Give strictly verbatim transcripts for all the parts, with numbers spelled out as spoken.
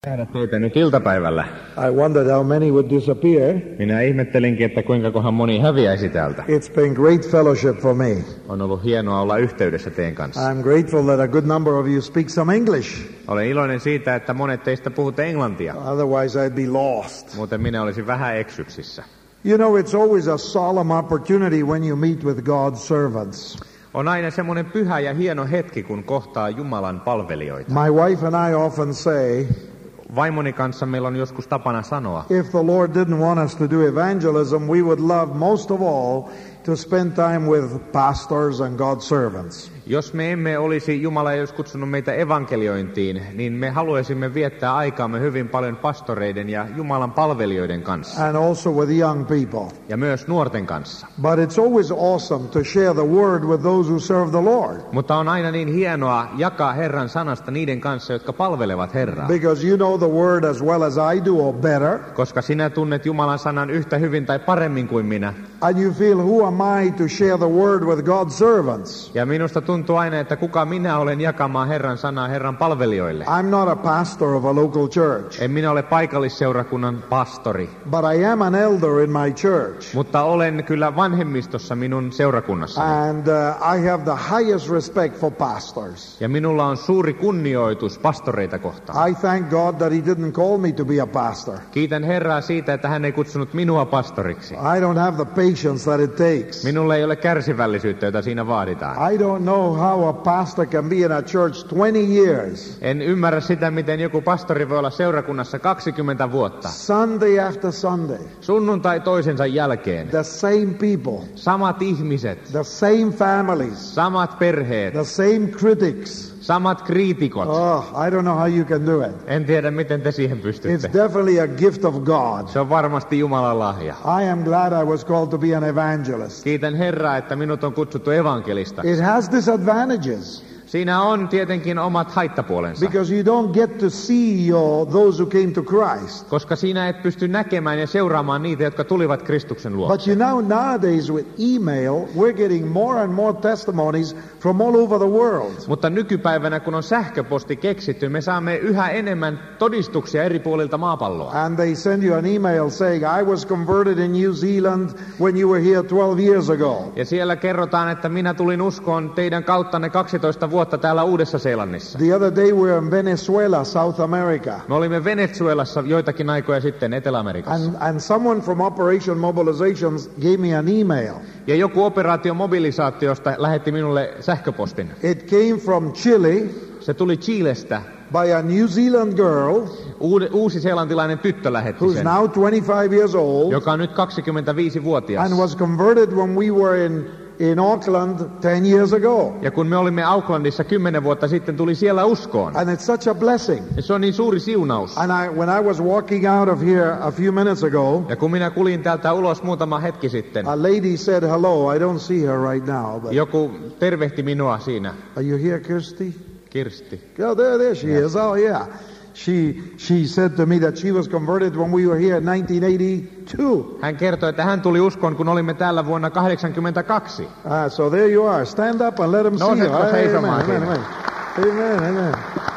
Nähdä teitä nyt iltapäivällä. I wondered how many would disappear. Minä ihmettelinkin, että kuinka kohan moni häviäisi täältä. It's been great fellowship for me. On ollut hienoa olla yhteydessä teidän kanssa. I'm grateful that a good number of you speak some English. Olen iloinen siitä, että monet teistä puhutte englantia. Otherwise I'd be lost. Muuten minä olisin vähän eksyksissä. You know, it's always a solemn opportunity when you meet with God's servants. On aina semmoinen pyhä ja hieno hetki, kun kohtaa Jumalan palvelijoita. My wife and I often say, Vaimoni kanssa meillä on joskus tapana sanoa, if the Lord didn't want us to do evangelism, we would love most of all to spend time with pastors and God's servants. jos me emme olisi, Jumala ei olisi kutsunut meitä evankeliointiin, niin me haluaisimme viettää aikaamme hyvin paljon pastoreiden ja Jumalan palvelijoiden kanssa. And also with young people. Ja myös nuorten kanssa. But it's always awesome to share the word with those who serve the Lord. Mutta on aina niin hienoa jakaa Herran sanasta niiden kanssa, jotka palvelevat Herraa. Because you know the word as well as I do or better. Koska sinä tunnet Jumalan sanan yhtä hyvin tai paremmin kuin minä. And you feel, who am I to share the word with God's servants? Ja minusta tuntuu aina, että kuka minä olen jakamaan Herran sanaa Herran palvelijoille. I'm not a pastor of a local church. En minä ole paikallisseurakunnan pastori. But I am an elder in my church. Mutta olen kyllä vanhemmistossa minun seurakunnassani. And uh, I have the highest respect for pastors. Ja minulla on suuri kunnioitus pastoreita kohtaan. I thank God that he didn't call me to be a pastor. Kiitän Herraa siitä, että hän ei kutsunut minua pastoriksi. I don't have the patience that it takes. Minulla ei ole kärsivällisyyttä, jota siinä vaaditaan. I don't know how a pastor can be in a church twenty years. En ymmärrä sitä, miten joku pastori voi olla seurakunnassa kaksikymmentä vuotta. Sunday after Sunday. Sunnuntai toisensa jälkeen. The same people. Samat ihmiset. The same families. Samat perheet. The same critics. Samat kriitikot. Oh, I don't know how you can do it. En tiedä, miten te siihen pystytte. It's definitely a gift of God. Se on varmasti Jumalan lahja. I am glad I was called to be an evangelist. Kiitän Herraa, että minut on kutsuttu evankelista. It has disadvantages. Siinä on tietenkin omat haittapuolensa. Because you don't get to see your, those who came to Christ. Koska sinä et pysty näkemään ja seuraamaan niitä, jotka tulivat Kristuksen luo. But you know, nowadays with email, we're getting more and more testimonies from all over the world. Mutta nykypäivänä, kun on sähköposti keksitty, me saamme yhä enemmän todistuksia eri puolilta maapalloa. And they send you an email saying, I was converted in New Zealand when you were here twelve years ago. Ja siellä kerrotaan, että minä tulin uskoon teidän kauttanne kaksitoista vuotta täällä Uudessa-Seelannissa. The other day we were in Venezuela, South America. Me olimme Venezuelassa joitakin aikoja sitten Etelä-Amerikassa. And, and someone from Operation Mobilizations gave me an email. Ja joku operaatio mobilisaatiosta lähetti minulle sähköpostin. It came from Chile. Se tuli Chilestä. By a New Zealand girl. Uusi-seelantilainen tyttö lähetti who's sen. Now twenty-five years old. Joka on nyt kaksikymmentäviisivuotias. And was converted when we were in in Auckland ten years ago. Ja kun me olimme Aucklandissa kymmenen vuotta sitten, tuli siellä uskoon. And it's such a blessing. Ja se on niin suuri siunaus. And I, when I was walking out of here a few minutes ago, ja kun minä kuljin täältä ulos muutama hetki sitten, a lady said hello. I don't see her right now. But joku tervehti minua siinä. Are you here, Kirsty? Kirsti. Oh, there, there she yes. is. Oh, yeah. She she said to me that she was converted when we were here in nineteen eighty-two. Hän kertoi, että hän tuli uskoon, kun olimme täällä vuonna kahdeksankymmentäkaksi. Ah, so there you are. Stand up and let them see you. Amen, amen, amen. Amen, amen.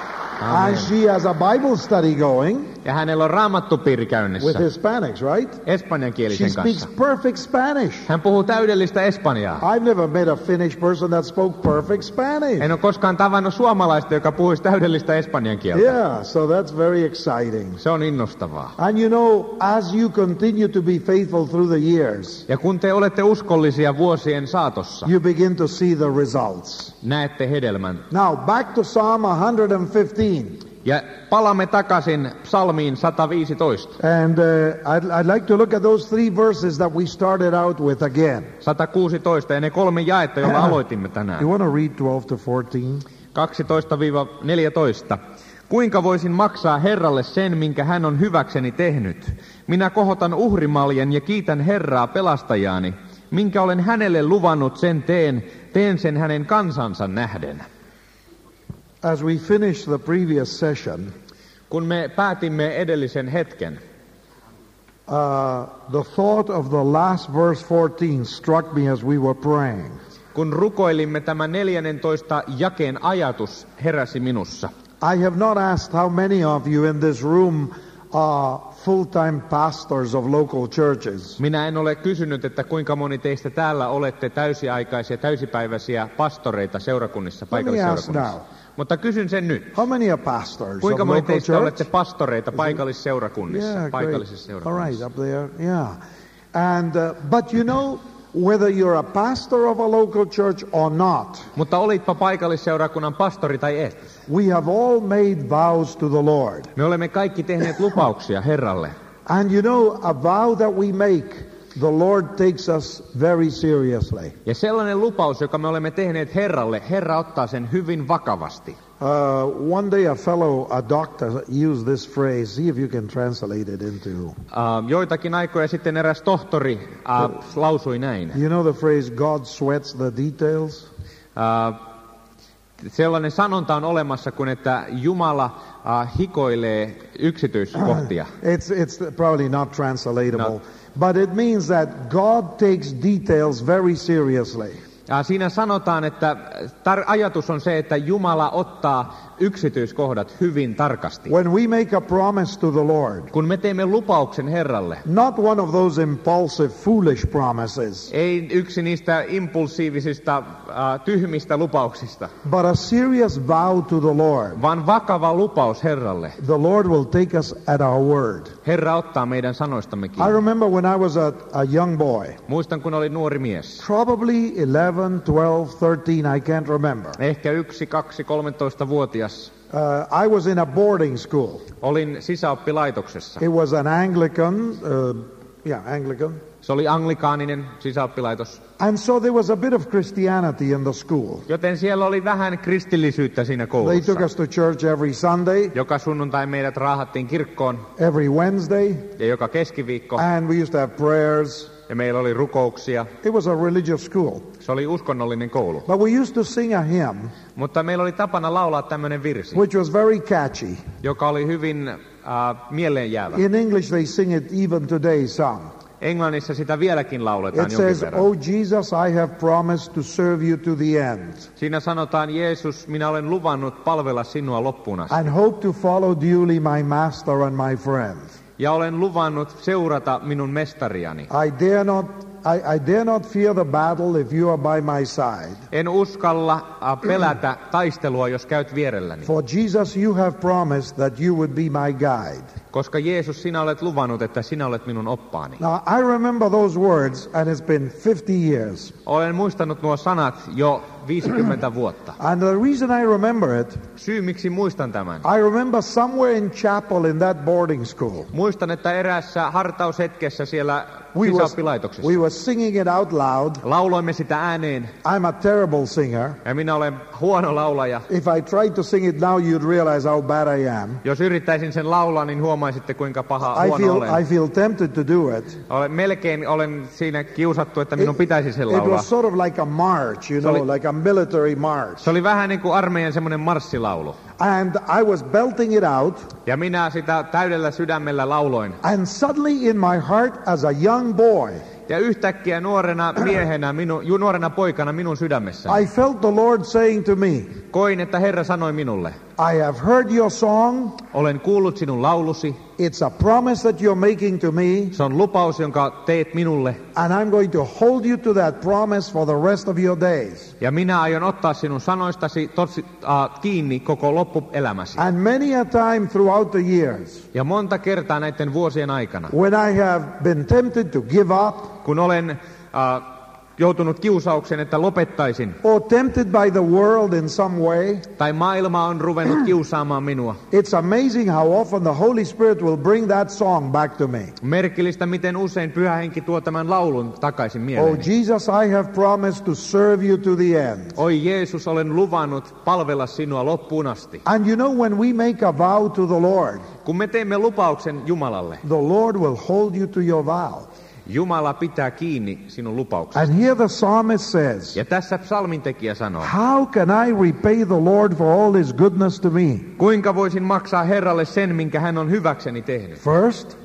And she has a Bible study going. Ja hänellä on raamattupiiri käynnissä. With Hispanics, right? Espanjankielisen she kanssa. Speaks perfect Spanish. Hän puhuu täydellistä espanjaa. I've never met a Finnish person that spoke perfect Spanish. En ole koskaan tavannut suomalaista, joka puhuisi täydellistä espanjan kieltä. Yeah, so that's very exciting. Se on innostavaa. And you know, as you continue to be faithful through the years, ja kun te olette uskollisia vuosien saatossa, you begin to see the results. Näette hedelmän. Now back to Psalm one fifteen. Ja palaamme takaisin psalmiin sata viisitoista. And uh, I'd, I'd like to look at those three verses that we started out with again. sata kuusitoista ja ne kolme jaetta, joilla aloitimme tänään. You want to read twelve to fourteen? kaksitoista neljätoista. Kuinka voisin maksaa Herralle sen, minkä hän on hyväkseni tehnyt? Minä kohotan uhrimaljen ja kiitän Herraa pelastajaani. Minkä olen hänelle luvannut, sen teen, teen sen hänen kansansa nähden. As we finished the previous session, kun me päätimme edellisen hetken, uh, the thought of the last verse fourteen struck me as we were praying. Kun rukoilimme, tämä neljännentoista jakeen ajatus heräsi minussa. I have not asked how many of you in this room are full-time pastors of local churches. Minä en ole kysynyt, että kuinka moni teistä täällä olette täysiaikaisia, täysipäiväisiä pastoreita seurakunnissa, paikallisseurakunnissa. Mutta kysyn sen nyt. How many are pastors Kuinka of moni local teistä church? olette pastoreita paikallisseurakunnissa, Yeah, paikallisissa great. All right, seurakunnissa? up there, yeah. And uh, but you know, whether you're a pastor of a local church or not, Mutta olitpa paikallisseurakunnan pastori tai et. we have all made vows to the Lord. Me olemme kaikki tehneet lupauksia Herralle. And you know, a vow that we make, the Lord takes us very seriously. Ja sellainen lupaus, joka me olemme tehneet Herralle, Herra ottaa sen hyvin vakavasti. Uh, one day a fellow, a doctor, used this phrase. See if you can translate it into. Uh, joitakin aikoja sitten eräs tohtori uh, lausui näin. You know the phrase, God sweats the details? Uh, sellainen sanonta on olemassa kuin, että Jumala uh, hikoilee yksityiskohtia. It's, it's probably not translatable. No. But it means that God takes details very seriously. Ja siinä sanotaan, että tar- ajatus on se, että Jumala ottaa yksityiskohdat hyvin tarkasti. When we make a promise to the Lord, Kun me teemme lupauksen Herralle, not one of those impulsive, foolish promises, ei yksi niistä impulsiivisista, äh, tyhmistä lupauksista, but a serious vow to the Lord, vaan vakava lupaus Herralle. the Lord will take us at our word. Herra ottaa meidän sanoistamme I kiinni. remember when I was a, a young boy, Muistan, kun olin nuori mies. probably eleven, twelve, thirteen, I can't remember. Ehkä yksi, kaksi, kolmetoista-vuotias. Uh, I was in a boarding school. Olin sisäoppilaitoksessa. It was an Anglican, uh, yeah, Anglican. Se oli anglikaaninen sisäoppilaitos. And so there was a bit of Christianity in the school. Joten siellä oli vähän kristillisyyttä siinä They koulussa. took us to church every Sunday, Joka sunnuntai meidät raahattiin kirkkoon every Wednesday, ja joka keskiviikko. and we used to have prayers. Ja meillä oli rukouksia. It was a religious school. Se oli uskonnollinen koulu. But we used to sing a hymn, Mutta meillä oli tapana laulaa tämmöinen virsi, which was very catchy. joka oli hyvin äh, mieleenjäävä. In English, they sing it even today, some. Englannissa sitä vieläkin lauletaan It jonkin says, verran. "Oh Jesus, I have promised to serve you to the end, Siinä sanotaan, Jeesus, minä olen luvannut palvella sinua loppuun asti. and hope to follow duly my master and my friend. Ja olen luvannut seurata minun mestariani. I dare not, I, I dare not fear the battle if you are by my side. En uskalla äh, pelätä taistelua, jos käyt vierelläni. For Jesus, you have promised that you would be my guide." Koska Jeesus, sinä olet luvannut, että sinä olet minun oppaani. Now, I remember those words, and it's been fifty years. Olen muistanut nuo sanat jo viisikymmentä vuotta. And the reason I remember it, Syy, miksi muistan tämän. I remember somewhere in chapel in that boarding school, Muistan, että eräässä hartaushetkessä siellä we was, sisäoppilaitoksessa we were singing it out loud. lauloimme sitä ääneen. I'm a terrible singer. Ja minä olen huono laulaja. If I tried to sing it now, you'd realize how bad I am. Jos yrittäisin sen laulaa, niin huomaisitte, kuinka paha I huono feel, olen. I feel tempted to do it. Olen melkein olen siinä kiusattu, että minun pitäisi sen It laulaa. was sort of like a march, you Se oli- know, like a military march. Se oli vähän niin kuin armeijan semmoinen marssilaulu. And I was belting it out, Ja minä sitä täydellä sydämellä lauloin. and suddenly in my heart, as a young boy, Ja yhtäkkiä nuorena miehenä, minu, ju, nuorena poikana minun sydämessäni, I felt the Lord saying to me, koin, että Herra sanoi minulle, I have heard your song. olen kuullut sinun laulusi. It's a promise that you're making to me, Se on lupaus, jonka teet minulle. and I'm going to hold you to that promise for the rest of your days. Ja minä aion ottaa sinun sanoistasi tosi, äh, kiinni koko loppuelämäsi. And many a time throughout the years, Ja monta kertaa näiden vuosien aikana, when I have been tempted to give up, kun olen äh, joutunut kiusaukseen, että lopettaisin, or tempted by the world in some way, tai maailma on ruvennut kiusaamaan minua. it's amazing how often the Holy Spirit will bring that song back to me. Merkillistä, miten usein Pyhä Henki tuo tämän laulun takaisin Oh mieleen. Jesus, I have promised to serve you to the end. Oi Jeesus, olen luvannut palvella sinua loppuun asti. And you know, when we make a vow to the Lord, Kun me teemme lupauksen Jumalalle, the Lord will hold you to your vow. Jumala pitää kiinni sinun lupauksesi. And here the psalmist says, Ja tässä psalmintekijä sanoo, how can I repay the Lord for all his goodness to me? kuinka voisin maksaa Herralle sen, minkä hän on hyväkseni tehnyt? First,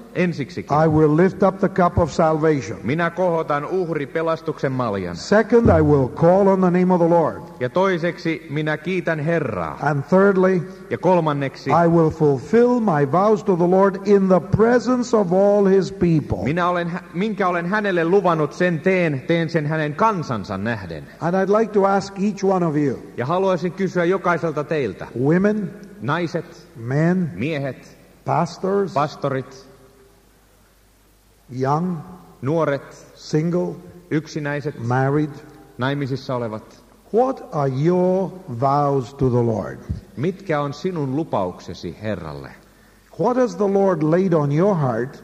ensiksikin. I will lift up the cup of salvation. Minä kohotan uhri pelastuksen maljan. Second, I will call on the name of the Lord. Ja toiseksi minä kiitän Herraa. And thirdly, Ja kolmanneksi I will fulfill my vows to the Lord in the presence of all his people. minä olen, minkä olen hänelle luvannut, sen teen, teen sen hänen kansansa nähden. And I'd like to ask each one of you, Ja haluaisin kysyä jokaiselta teiltä, women, naiset, men, miehet, pastors, pastorit, young, nuoret, single, yksinäiset, married, naimisissa olevat. what are your vows to the Lord? Mitkä on sinun lupauksesi Herralle? What has the Lord laid on your heart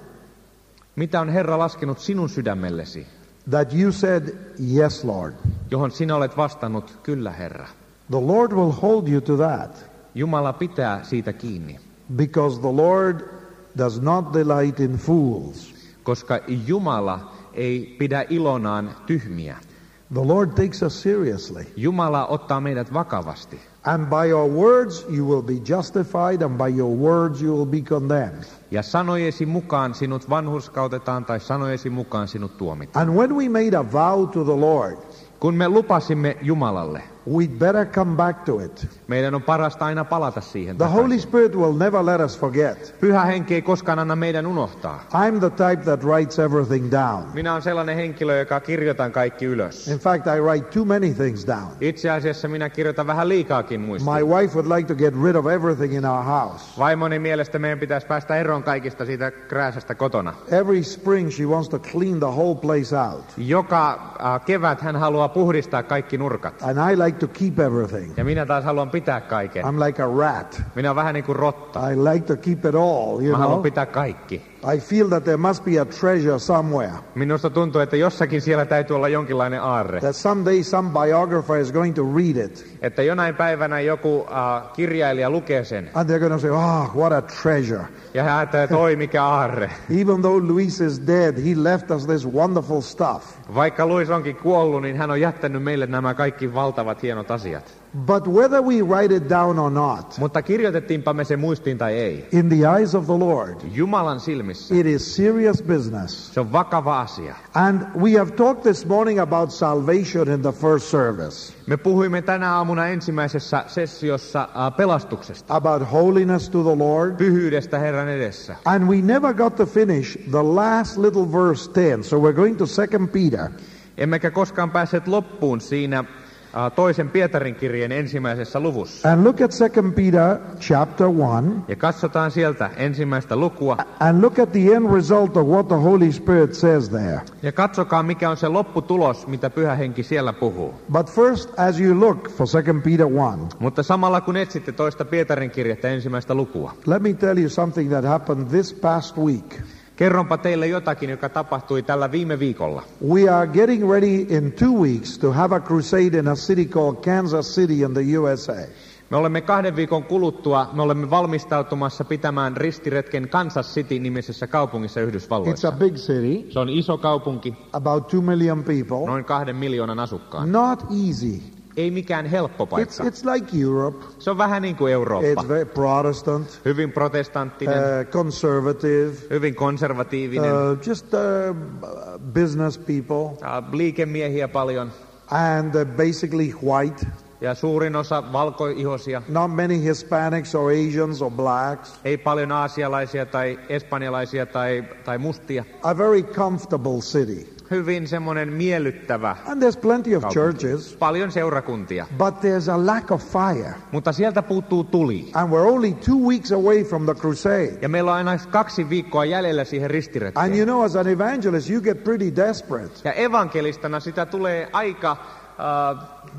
Mitä on Herra laskenut sinun sydämellesi, that you said, yes, Lord? johon sinä olet vastannut, kyllä Herra? The Lord will hold you to that, Jumala pitää siitä kiinni, because the Lord does not delight in fools. koska Jumala ei pidä ilonaan tyhmiä. The Lord takes us seriously. Jumala ottaa meidät vakavasti. And by your words you will be justified, and by your words you will be condemned. Ja sanojesi mukaan sinut vanhurskautetaan tai sanojesi mukaan sinut tuomitaan. And when we made a vow to the Lord, Kun me lupasimme Jumalalle, we'd better come back to it. meidän on parasta aina palata siihen The Holy takaisin. Spirit will never let us forget. Pyhä henki ei koskaan anna meidän unohtaa. I'm the type that writes everything down. Minä olen sellainen henkilö, joka kirjoitan kaikki ylös. In fact, I write too many things down. Itse asiassa minä kirjoitan vähän liikaakin My muistiin. wife would like to get rid of everything in our house. Vaimoni mielestä meidän pitäisi päästä eroon kaikista siitä krääsästä kotona. Every spring she wants to clean the whole place out. Joka äh, kevät hän haluaa puhdistaa kaikki nurkat. And I like to keep everything. Ja minä taas haluan pitää kaiken. I'm like a rat. Minä olen vähän niin kuin rotta. I like to keep it all, you Mä haluan know. pitää kaikki. I feel that there must be a treasure somewhere. Minusta tuntuu, että jossakin siellä täytyy olla jonkinlainen aarre. That someday some biographer is going to read it. Että jonain päivänä joku uh, kirjailija lukee sen. And they're going to say, oh, what a treasure. Ja hän ajattelee, että oi mikä aarre. Even though Luis is dead, he left us this wonderful stuff. Vaikka Luis onkin kuollut, niin hän on jättänyt meille nämä kaikki valtavat hienot asiat. But whether we write it down or not, Mutta kirjoitettiinpa me se muistiin tai ei. in the eyes of the Lord, Jumalan silmissä it is serious business. se on vakava asia. And we have talked this morning about salvation in the first service, Me puhuimme tänä aamuna ensimmäisessä sessiossa uh, pelastuksesta, about holiness to the Lord. pyhyydestä Herran edessä. And we never got to finish the last little verse ten. So we're going to Second Peter. Emmekä koskaan päässeet loppuun siinä uh, toisen Pietarin kirjeen ensimmäisessä luvussa. And look at Second Peter chapter one. Ja katsotaan sieltä ensimmäistä lukua. And look at the end result of what the Holy Spirit says there. Ja katsokaa, mikä on se lopputulos, mitä Pyhä Henki siellä puhuu. But first, as you look for Second Peter one, Mutta samalla kun etsitte toista Pietarin kirjettä ensimmäistä lukua, let me tell you something that happened this past week. kerronpa teille jotakin, joka tapahtui tällä viime viikolla. We are getting ready in two weeks to have a crusade in a city called Kansas City in the U S A. Me olemme kahden viikon kuluttua, me olemme valmistautumassa pitämään ristiretken Kansas City-nimisessä kaupungissa It's Yhdysvalloissa. a big city, Se on iso kaupunki, about two million people. noin kahden miljoonan asukkaan. Not easy. Ei mikään helppo It's, paikka. it's like Europe. Se on vähän niin kuin Eurooppa. It's very Protestant, Hyvin protestanttinen, uh, conservative, hyvin konservatiivinen, uh, just uh, business people, äh, liikemiehiä paljon and uh, basically white. ja suurin osa valkoihoisia. Not many Hispanics or Asians or blacks. Ei paljon aasialaisia tai espanjalaisia tai, tai mustia. A very comfortable city. Hyvin semmoinen miellyttävä And there's plenty of kaupunki. churches, Paljon seurakuntia. but there's a lack of fire. Mutta sieltä puuttuu tuli. And we're only two weeks away from the crusade. Ja meillä on aina kaksi viikkoa jäljellä siihen ristiretkeen. And you know, as an evangelist, you get pretty desperate. Ja evankelistana sitä tulee aika uh,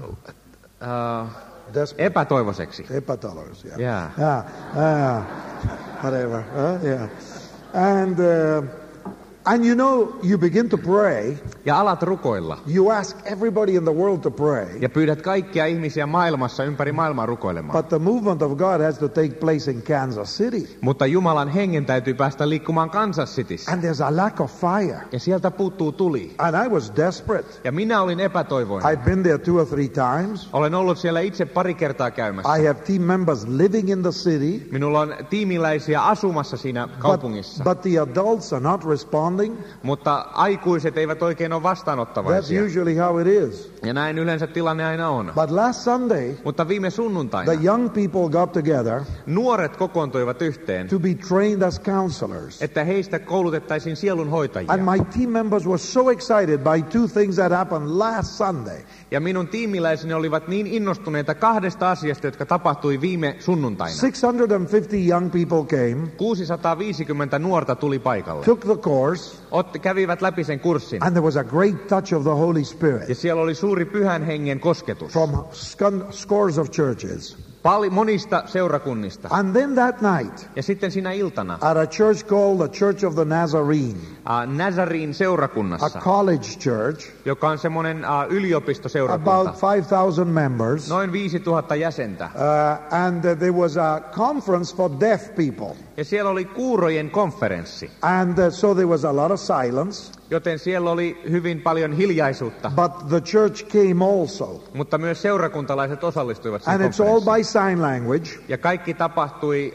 uh, Desperate. epätoivoiseksi. Epatalers, yeah. Yeah. Yeah, yeah. Whatever. Uh, yeah. And uh, And you know, you begin to pray. Ja alat rukoilla. You ask everybody in the world to pray. Ja pyydät kaikkia ihmisiä maailmassa ympäri maailmaa rukoilemaan. But the movement of God has to take place in Kansas City. Mutta Jumalan hengen täytyy päästä liikkumaan Kansas Cityssä. And there's a lack of fire. Ja sieltä puuttuu tuli. And I was desperate. Ja minä olin epätoivoinen. I've been there two or three times. Olen ollut siellä itse pari kertaa käymässä. I have team members living in the city. Minulla on tiimiläisiä asumassa siinä kaupungissa. But, but the adults are not responding. Mutta aikuiset eivät oikein ole vastaanottavaisia. That's usually how it is. Ja näin yleensä tilanne aina on. But last Sunday, Mutta viime sunnuntaina the young people got together. Nuoret kokoontuivat yhteen. To be trained as counselors. Että heistä koulutettaisiin sielunhoitajia. And my team members were so excited by two things that happened last Sunday. Ja minun tiimiläiseni olivat niin innostuneita kahdesta asiasta, jotka tapahtui viime sunnuntaina. six hundred fifty young people came. kuusisataaviisikymmentä nuorta tuli paikalle. Took the course. Otti, kävivät läpi sen kurssin. And there was a great touch of the Holy Spirit. Ja siellä oli suuri pyhän hengen kosketus. From scores of churches. Pali, monista seurakunnista. And then that night, ja sitten sinä iltana, at a church called the Church of the Nazarene, uh, Nazarin seurakunnassa, a college church, joka on semmoinen uh, yliopistoseurakunta, about five thousand members, noin viisituhatta jäsentä. Uh, and uh, there was a conference for deaf people. Ja siellä oli kuurojen konferenssi. And uh, so there was a lot of silence. Joten siellä oli hyvin paljon hiljaisuutta. But the church came also. Mutta myös seurakuntalaiset osallistuivat siihen And it's all by sign language. Ja kaikki tapahtui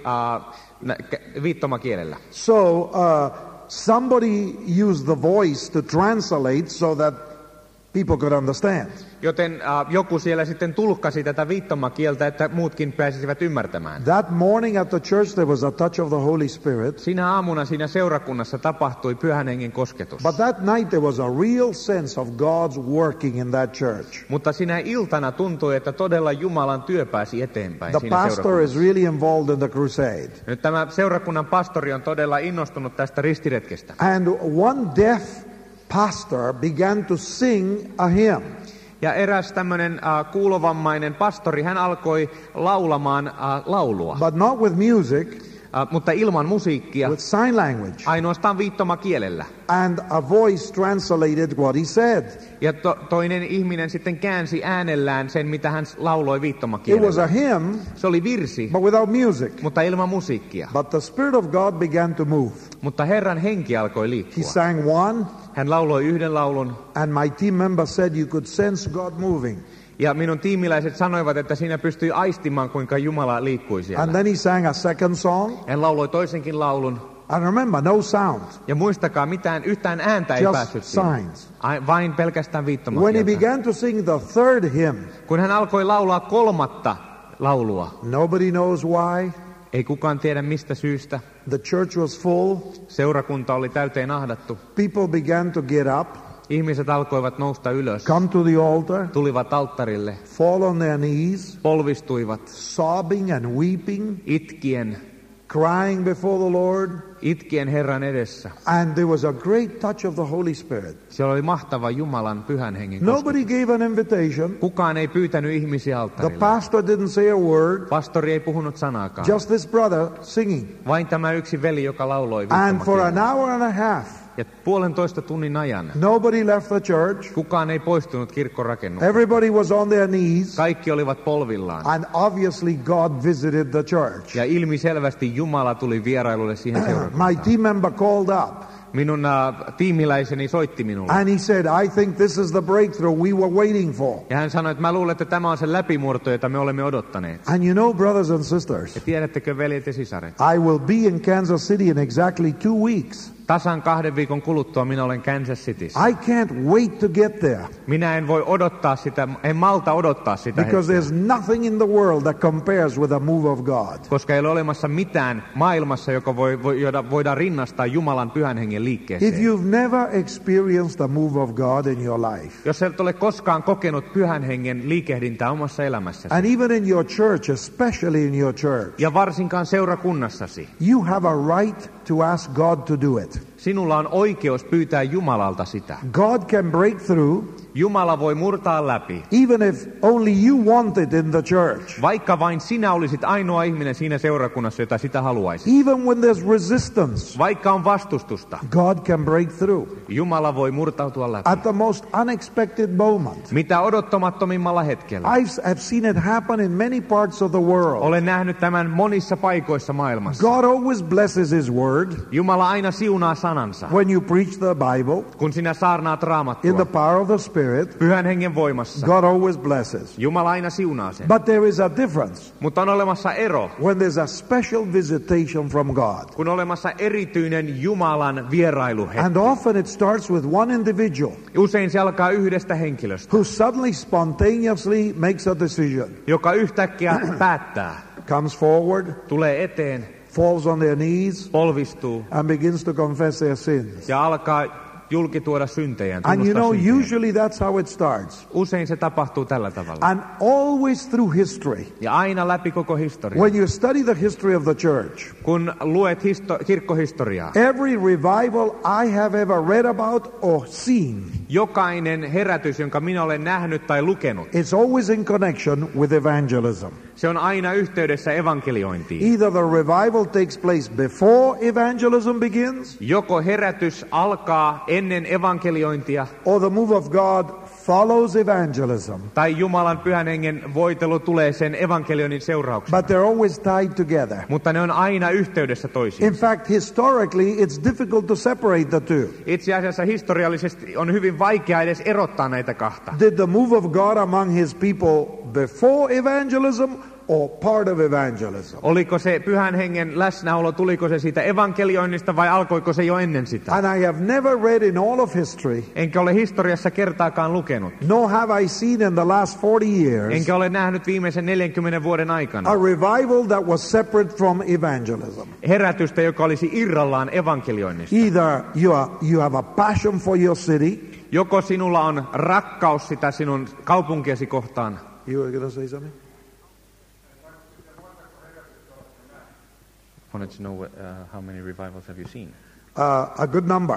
uh, viittomakielellä. So uh, somebody used the voice to translate so that people could understand. Joten uh, joku siellä sitten tulkkasi tätä viittomakieltä, että muutkin pääsisivät ymmärtämään. That morning at the church there was a touch of the Holy Spirit. Siinä aamuna siinä seurakunnassa tapahtui Pyhän Hengen kosketus. But that night there was a real sense of God's working in that church. Mutta sinä iltana tuntui, että todella Jumalan työ pääsi eteenpäin the siinä pastor is really involved in the crusade. Nyt tämä seurakunnan pastori on todella innostunut tästä ristiretkestä. And one deaf pastor began to sing a hymn. Ja eräs tämmöinen uh, kuulovammainen pastori, hän alkoi laulamaan uh, laulua. But not with music, uh, mutta ilman musiikkia. With sign language. Ainoastaan viittomakielellä. And a voice translated what he said. Ja to, toinen ihminen sitten käänsi äänellään sen, mitä hän lauloi viittomakielellä. It was a hymn, se oli virsi, but without music. Mutta ilman musiikkia. But the Spirit of God began to move. Mutta Herran henki alkoi liikkua. He sang one. Hän lauloi yhden laulun. And my team member said you could sense God moving. Ja minun tiimiläiset sanoivat, että siinä pystyi aistimaan, kuinka Jumala liikkui siellä. And then he sang a second song. Hän lauloi toisenkin laulun. And remember, no sound. Ja muistakaa, mitään yhtään ääntä ei Just päässyt signs. Ai, vain pelkästään viittomakieltä. When he began to sing the third hymn, kun hän alkoi laulaa kolmatta laulua, nobody knows why. Ei kukaan tiedä mistä syystä. The church was full. Seurakunta oli täyteen ahdattu. People began to get up. Ihmiset alkoivat nousta ylös. Come to the altar. Tulivat alttarille. Fall on their knees. Polvistuivat. Sobbing and weeping. Itkien. Crying before the Lord. Itkien Herran edessä. And there was a great touch of the Holy Spirit. Siellä oli mahtava Jumalan pyhän hengen kosketus. Nobody gave an invitation. Kukaan ei pyytänyt ihmisiä alttarille. The pastor didn't say a word. Pastori ei puhunut sanaakaan. Just this brother singing. Vain tämä yksi veli, joka lauloi And for an hour and a half. Ja puolentoista tunnin ajan. Nobody left the church. Kukaan ei poistunut kirkkorakennuksesta. Everybody was on their knees. Kaikki olivat polvillaan. And obviously God visited the church. Ja ilmiselvästi Jumala tuli vierailulle siihen seurakuntaan. My team member called up. Minun uh, tiimiläiseni soitti minulle. And he said, I think this is the breakthrough we were waiting for. Ja hän sanoi, että mä luulen, että tämä on se läpimurto, jota me olemme odottaneet. And you know, brothers and sisters, ja tiedättekö, veljet ja sisaret? I will be in Kansas City in exactly two weeks. Tasan kahden viikon kuluttua minä olen Kansas Cityssä. I can't wait to get there. Minä en voi odottaa sitä, en malta odottaa sitä Because hetkeä. there's nothing in the world that compares with a move of God. Koska ei ole olemassa mitään maailmassa, joka voi, voi, jota voidaan rinnastaa Jumalan pyhän hengen liikkeeseen. If you've never experienced a move of God in your life, jos et ole koskaan kokenut pyhän hengen liikehdintää omassa elämässäsi, and even in your church, especially in your church, ja varsinkaan seurakunnassasi, you have a right to ask God to do it. Sinulla on oikeus pyytää Jumalalta sitä. God can break through Jumala voi murtaa läpi. even if only you want it in the church. Vaikka vain sinä olisit ainoa ihminen siinä seurakunnassa, jota sitä haluaisit. Even when there's resistance, Vaikka on vastustusta, God can break through Jumala voi murtautua läpi. at the most unexpected moment. Mitä odottamattomimmalla hetkellä. I've, I've seen it happen in many parts of the world. Olen nähnyt tämän monissa paikoissa maailmassa. God always blesses His word Jumala aina siunaa sanansa. when you preach the Bible Kun sinä saarnaat in the Raamattua, power of the Spirit. Pyhän Hengen voimassa, God always blesses. Jumala aina siunaa sen. But there is a difference Mutta on olemassa ero, when there's a special visitation from God. kun on olemassa erityinen Jumalan vierailuhetki. And often it starts with one individual Usein se alkaa yhdestä henkilöstä, who suddenly, spontaneously makes a decision, joka yhtäkkiä päättää, comes forward, tulee eteen, falls on their knees, polvistuu and begins to confess their sins. ja alkaa julkituoda syntejään, And you tunnustaa know, syntejään. usually that's how it starts. Usein se tapahtuu tällä tavalla. And always through history. Ja aina läpi koko historia. When you study the history of the church, Kun luet histo- kirkkohistoriaa, every revival I have ever read about or seen, jokainen herätys, jonka minä olen nähnyt tai lukenut, it's always in connection with evangelism. se on aina yhteydessä evankeliointiin. Either the revival takes place before evangelism begins, Joko herätys alkaa ennen evankeliointia, or the move of God follows evangelism. tai Jumalan pyhän hengen voitelu tulee sen evankelioinnin seurauksena. But they're always tied together. Mutta ne on aina yhteydessä In toisiinsa. fact, historically, it's difficult to separate the two. Itse asiassa historiallisesti on hyvin vaikea edes erottaa näitä kahta. Did the move of God among His people before evangelism or part of evangelism? Oliko se pyhän hengen läsnäolo, tuliko se siitä evankelioinnista vai alkoiko se jo ennen sitä? And I have never read in all of history, Enkä ole historiassa kertaakaan lukenut. nor have I seen in the last forty years, Enkä ole nähnyt viimeisen neljänkymmenen vuoden aikana a revival that was separate from evangelism. herätystä, joka olisi irrallaan evankelioinnista. Either you, are, you have a passion for your city. Joko sinulla on rakkaus sitä sinun kaupunkiasi kohtaan. You were going to say something? Wanted to know what, uh, how many revivals have you seen? Uh, a good number.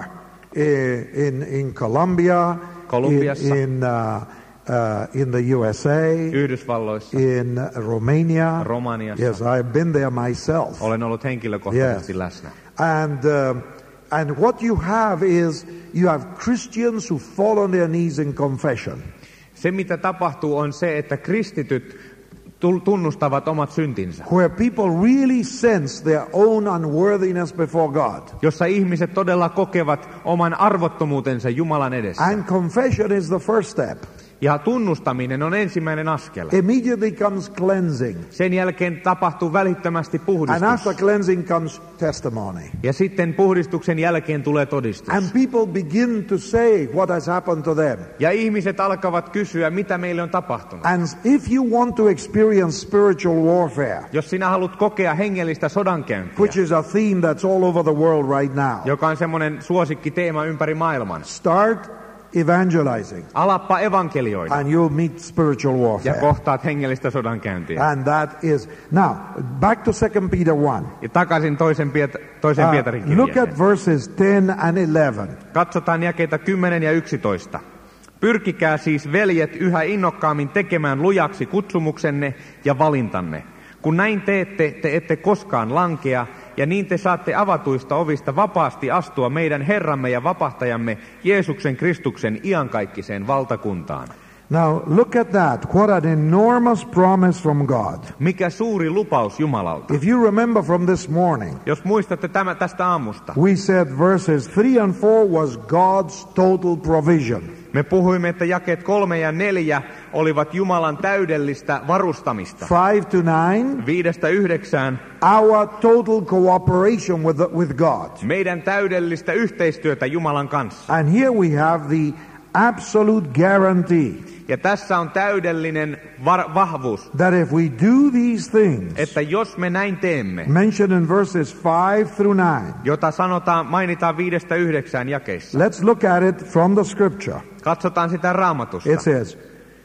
Uh, in, in Colombia, Kolumbiassa. in, in, uh, uh, in the U S A, Yhdysvalloissa, in Romania. Romaniassa. Yes, I've been there myself. Olen ollut henkilökohtaisesti Yes. läsnä. And, uh, and what you have is, you have Christians who fall on their knees in confession. Se, mitä tapahtuu, on se, että kristityt tul- tunnustavat omat syntinsä. Where people really sense their own unworthiness before God. Jossa ihmiset todella kokevat oman arvottomuutensa Jumalan edessä. And confession is the first step. Ja tunnustaminen on ensimmäinen askel. Immediately comes cleansing. Sen jälkeen tapahtuu välittömästi And puhdistus. after cleansing comes testimony. Ja sitten puhdistuksen jälkeen tulee todistus. And people begin to say what has happened to them. Ja ihmiset alkavat kysyä, mitä meille on tapahtunut. And if you want to experience spiritual warfare, Jos sinä haluat kokea hengellistä sodankäyntiä, which is a theme that's all over the world right now, joka on semmoinen suosikki teema ympäri maailman, start evangelizing alappa evankelioida and you'll meet spiritual ja warfare. kohtaat hengellistä sodankäyntiä. And that is, now, back to Second Peter one. Ja takaisin toisen, Piet- toisen Pietarin Uh, look kirjeeseen. at verses ten and eleven. Katsotaan jakeita kymmenen ja yksitoista. Pyrkikää siis, veljet, yhä innokkaammin tekemään lujaksi kutsumuksenne ja valintanne. Kun näin teette, te ette koskaan lankea, ja niin te saatte avatuista ovista vapaasti astua meidän Herramme ja Vapahtajamme Jeesuksen Kristuksen iankaikkiseen valtakuntaan. Now, look at that. What an enormous promise from God. Mikä suuri lupaus Jumalalta. If you remember from this morning, Jos muistatte tämä tästä aamusta, we said verses three and four was God's total provision. me puhuimme, että jakeet kolme ja neljä olivat Jumalan täydellistä varustamista. Five to nine, Viidestä yhdeksään our total cooperation with, the, with God. meidän täydellistä yhteistyötä Jumalan kanssa. And here we have the absolute guarantee Ja tässä on täydellinen var- vahvuus, that if we do these things, että jos me näin teemme, mentioned in verses five through nine, jota sanotaan, mainitaan viidestä yhdeksään jakeissa. let's look at it from the scripture. Katsotaan sitä Raamatusta. It says,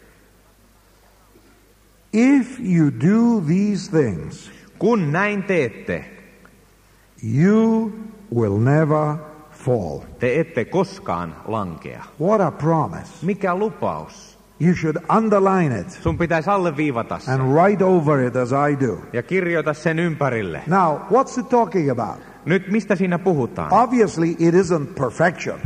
if you do these things, Kun näin teette, you will never fall. Te ette koskaan lankea. What a promise. Mikä lupaus? You should underline it Sun pitäisi alleviivata se and write over it as I do. ja kirjoita sen ympärille. Now, what's it talking about? Nyt mistä siinä puhutaan? Obviously, it isn't perfection.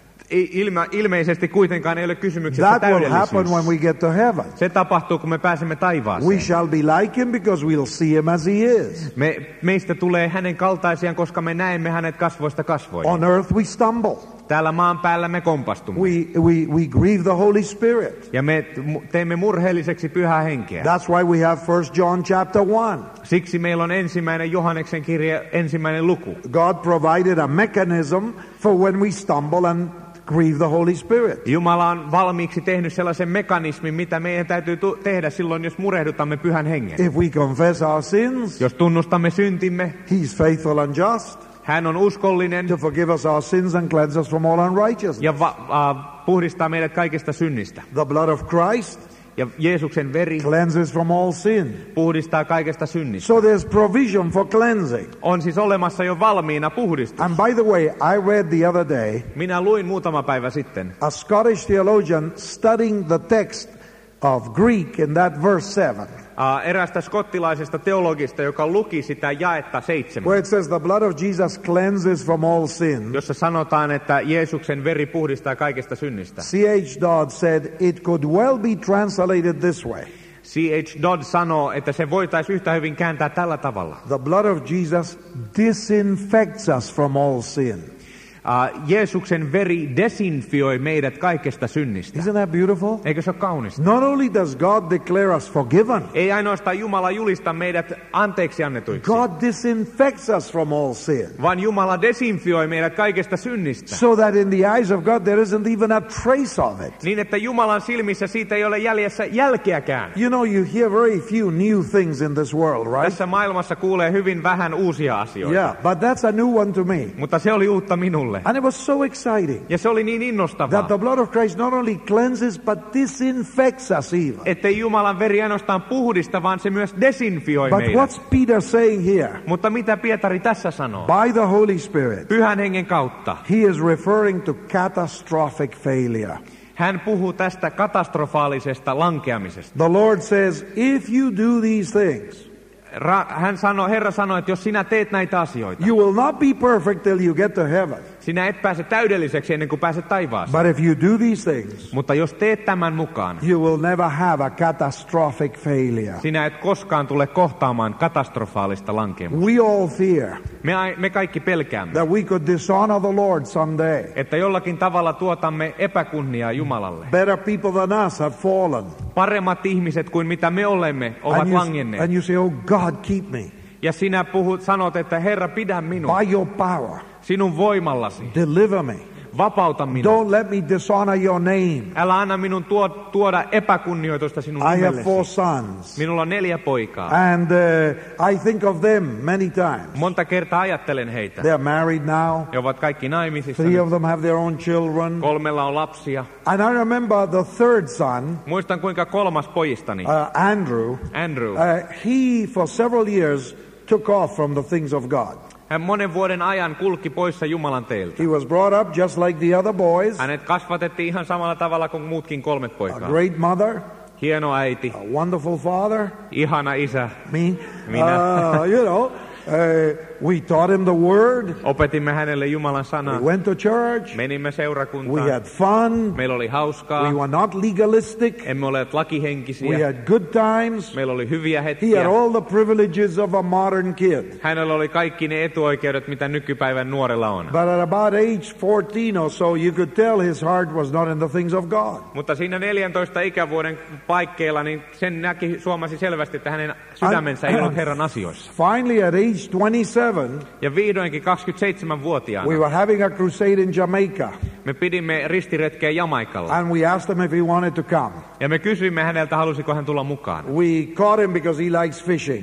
Ilme, ilmeisesti kuitenkaan ei ole kysymyksessä That will happen when täydellisyys. we get to heaven. Se tapahtuu, kun me pääsemme taivaaseen. We shall be like him because we'll see him as he is. Me, meistä tulee hänen kaltaisiaan, koska me näemme hänet kasvoista kasvoihin. On earth we stumble. Täällä maan päällä me kompastumme. We, we, we grieve the Holy Spirit. Ja me teemme murheelliseksi pyhää henkeä. That's why we have First John chapter one. Siksi meillä on ensimmäinen Johanneksen kirja, ensimmäinen luku. God provided a mechanism for when we stumble and grieve the Holy Spirit. Jumala on valmiiksi tehnyt sellaisen mekanismin, mitä meidän täytyy tu- tehdä silloin, jos murehdutamme pyhän hengen. If we confess our sins, Jos tunnustamme syntimme, he's faithful and just hän on uskollinen to forgive us our sins and cleanse us from all unrighteousness. ja va- uh, puhdistaa meidät kaikesta synnistä. The blood of Christ Ja Jeesuksen veri cleanses from all sin. puhdistaa kaikesta synnistä. So there's provision for cleansing. On siis olemassa jo valmiina puhdistus. And by the way, I read the other day Minä luin muutama päivä sitten a Scottish theologian studying the text of Greek in that verse seven, uh, erästä skottilaisesta teologista, joka luki sitä jaetta seitsemän, where it says the blood of Jesus cleanses from all sin. jossa sanotaan, että Jeesuksen veri puhdistaa kaikesta synnistä. C H Dodd said it could well be translated this way. C H Dodd sanoo, että se voitaisiin yhtä hyvin kääntää tällä tavalla. The blood of Jesus disinfects us from all sin. Uh, Jeesuksen veri desinfioi meidät kaikesta synnistä. Isn't that beautiful? Eikö se ole kaunista? Not only does God declare us forgiven, Ei ainoastaan Jumala julista meidät anteeksi annetuiksi, God disinfects us from all sin. vaan Jumala desinfioi meidät kaikesta synnistä. So that in the eyes of God there isn't even a trace of it. Niin, että Jumalan silmissä siitä ei ole jäljessä jälkeäkään. You know, you hear very few new things in this world, right? Tässä maailmassa kuulee hyvin vähän uusia asioita. Yeah, but that's a new one to me. Mutta se oli uutta minulle. And it was so exciting Ja se oli niin innostavaa, that the blood of Christ not only cleanses but disinfects us even. ettei Jumalan veri ainoastaan puhdista, vaan se myös desinfioi But meidät. what's Peter saying here? Mutta mitä Pietari tässä sanoo? By the Holy Spirit, Pyhän hengen kautta. he is referring to catastrophic failure. Hän puhuu tästä katastrofaalisesta lankeamisesta. The Lord says, if you do these things, Ra- hän sanoo, Herra sanoi, että jos sinä teet näitä asioita, you will not be perfect till you get to heaven. sinä et pääse täydelliseksi ennen kuin pääset taivaaseen. But if you do these things, Mutta jos teet tämän mukaan, you will never have a catastrophic failure. sinä et koskaan tule kohtaamaan katastrofaalista lankemusta. We all fear Me, ai- me kaikki pelkäämme, that we could dishonor the Lord someday. että jollakin tavalla tuotamme epäkunniaa Jumalalle. Better people than us have fallen. Paremmat ihmiset kuin mitä me olemme ovat And you, langenneet. and you say, oh God, keep me. Ja sinä puhut, sanot, että Herra, pidä minua By your power, sinun voimallasi. deliver me. Vapauta minua. Don't let me dishonor your name. Älä anna minun tuo, tuoda epäkunnioitusta sinun I have four nimellesi. sons. Minulla on neljä poikaa. And uh, I think of them many times. Monta kertaa ajattelen heitä. They're married now. He ovat kaikki naimisissa. Three of them have their own children. Kolmella on lapsia. And I remember the third son, Muistan kuinka kolmas pojistani, uh, Andrew, Andrew, uh, he for several years took off from the things of God. hän monen vuoden ajan kulki poissa Jumalan teiltä. He was brought up just like the other boys. Hänet kasvatettiin ihan samalla tavalla kuin muutkin kolmet A poikaa. great mother, Hieno äiti, a wonderful father, ihana isä. me. Minä. Uh, you know, uh, we taught him the word. Opetimme hänelle Jumalan We sanaa. went to church. Menimme We seurakuntaan. had fun. Meillä oli hauskaa. We were not legalistic. Emme ole We lakihenkisiä. had good times. Meillä oli hyviä He hetkiä. had all the privileges of a modern kid. Hänellä oli kaikki ne etuoikeudet, mitä nykypäivän nuorella on. But at about age fourteen or so, you could tell his heart was not in the things of God. Mutta siinä neljäntoista ikävuoden paikkeilla, niin sen näki, suomasi selvästi, että hänen sydämensä ei ollut Herran asioissa. Finally, at age twenty-seven, Ja vihdoinkin kaksikymmentäseitsemänvuotiaana we were having a crusade in Jamaica. me pidimme ristiretkeä Jamaikalla. And we asked him if he wanted to come. Ja me kysyimme häneltä, halusiko hän tulla mukaan. We caught him because he likes fishing.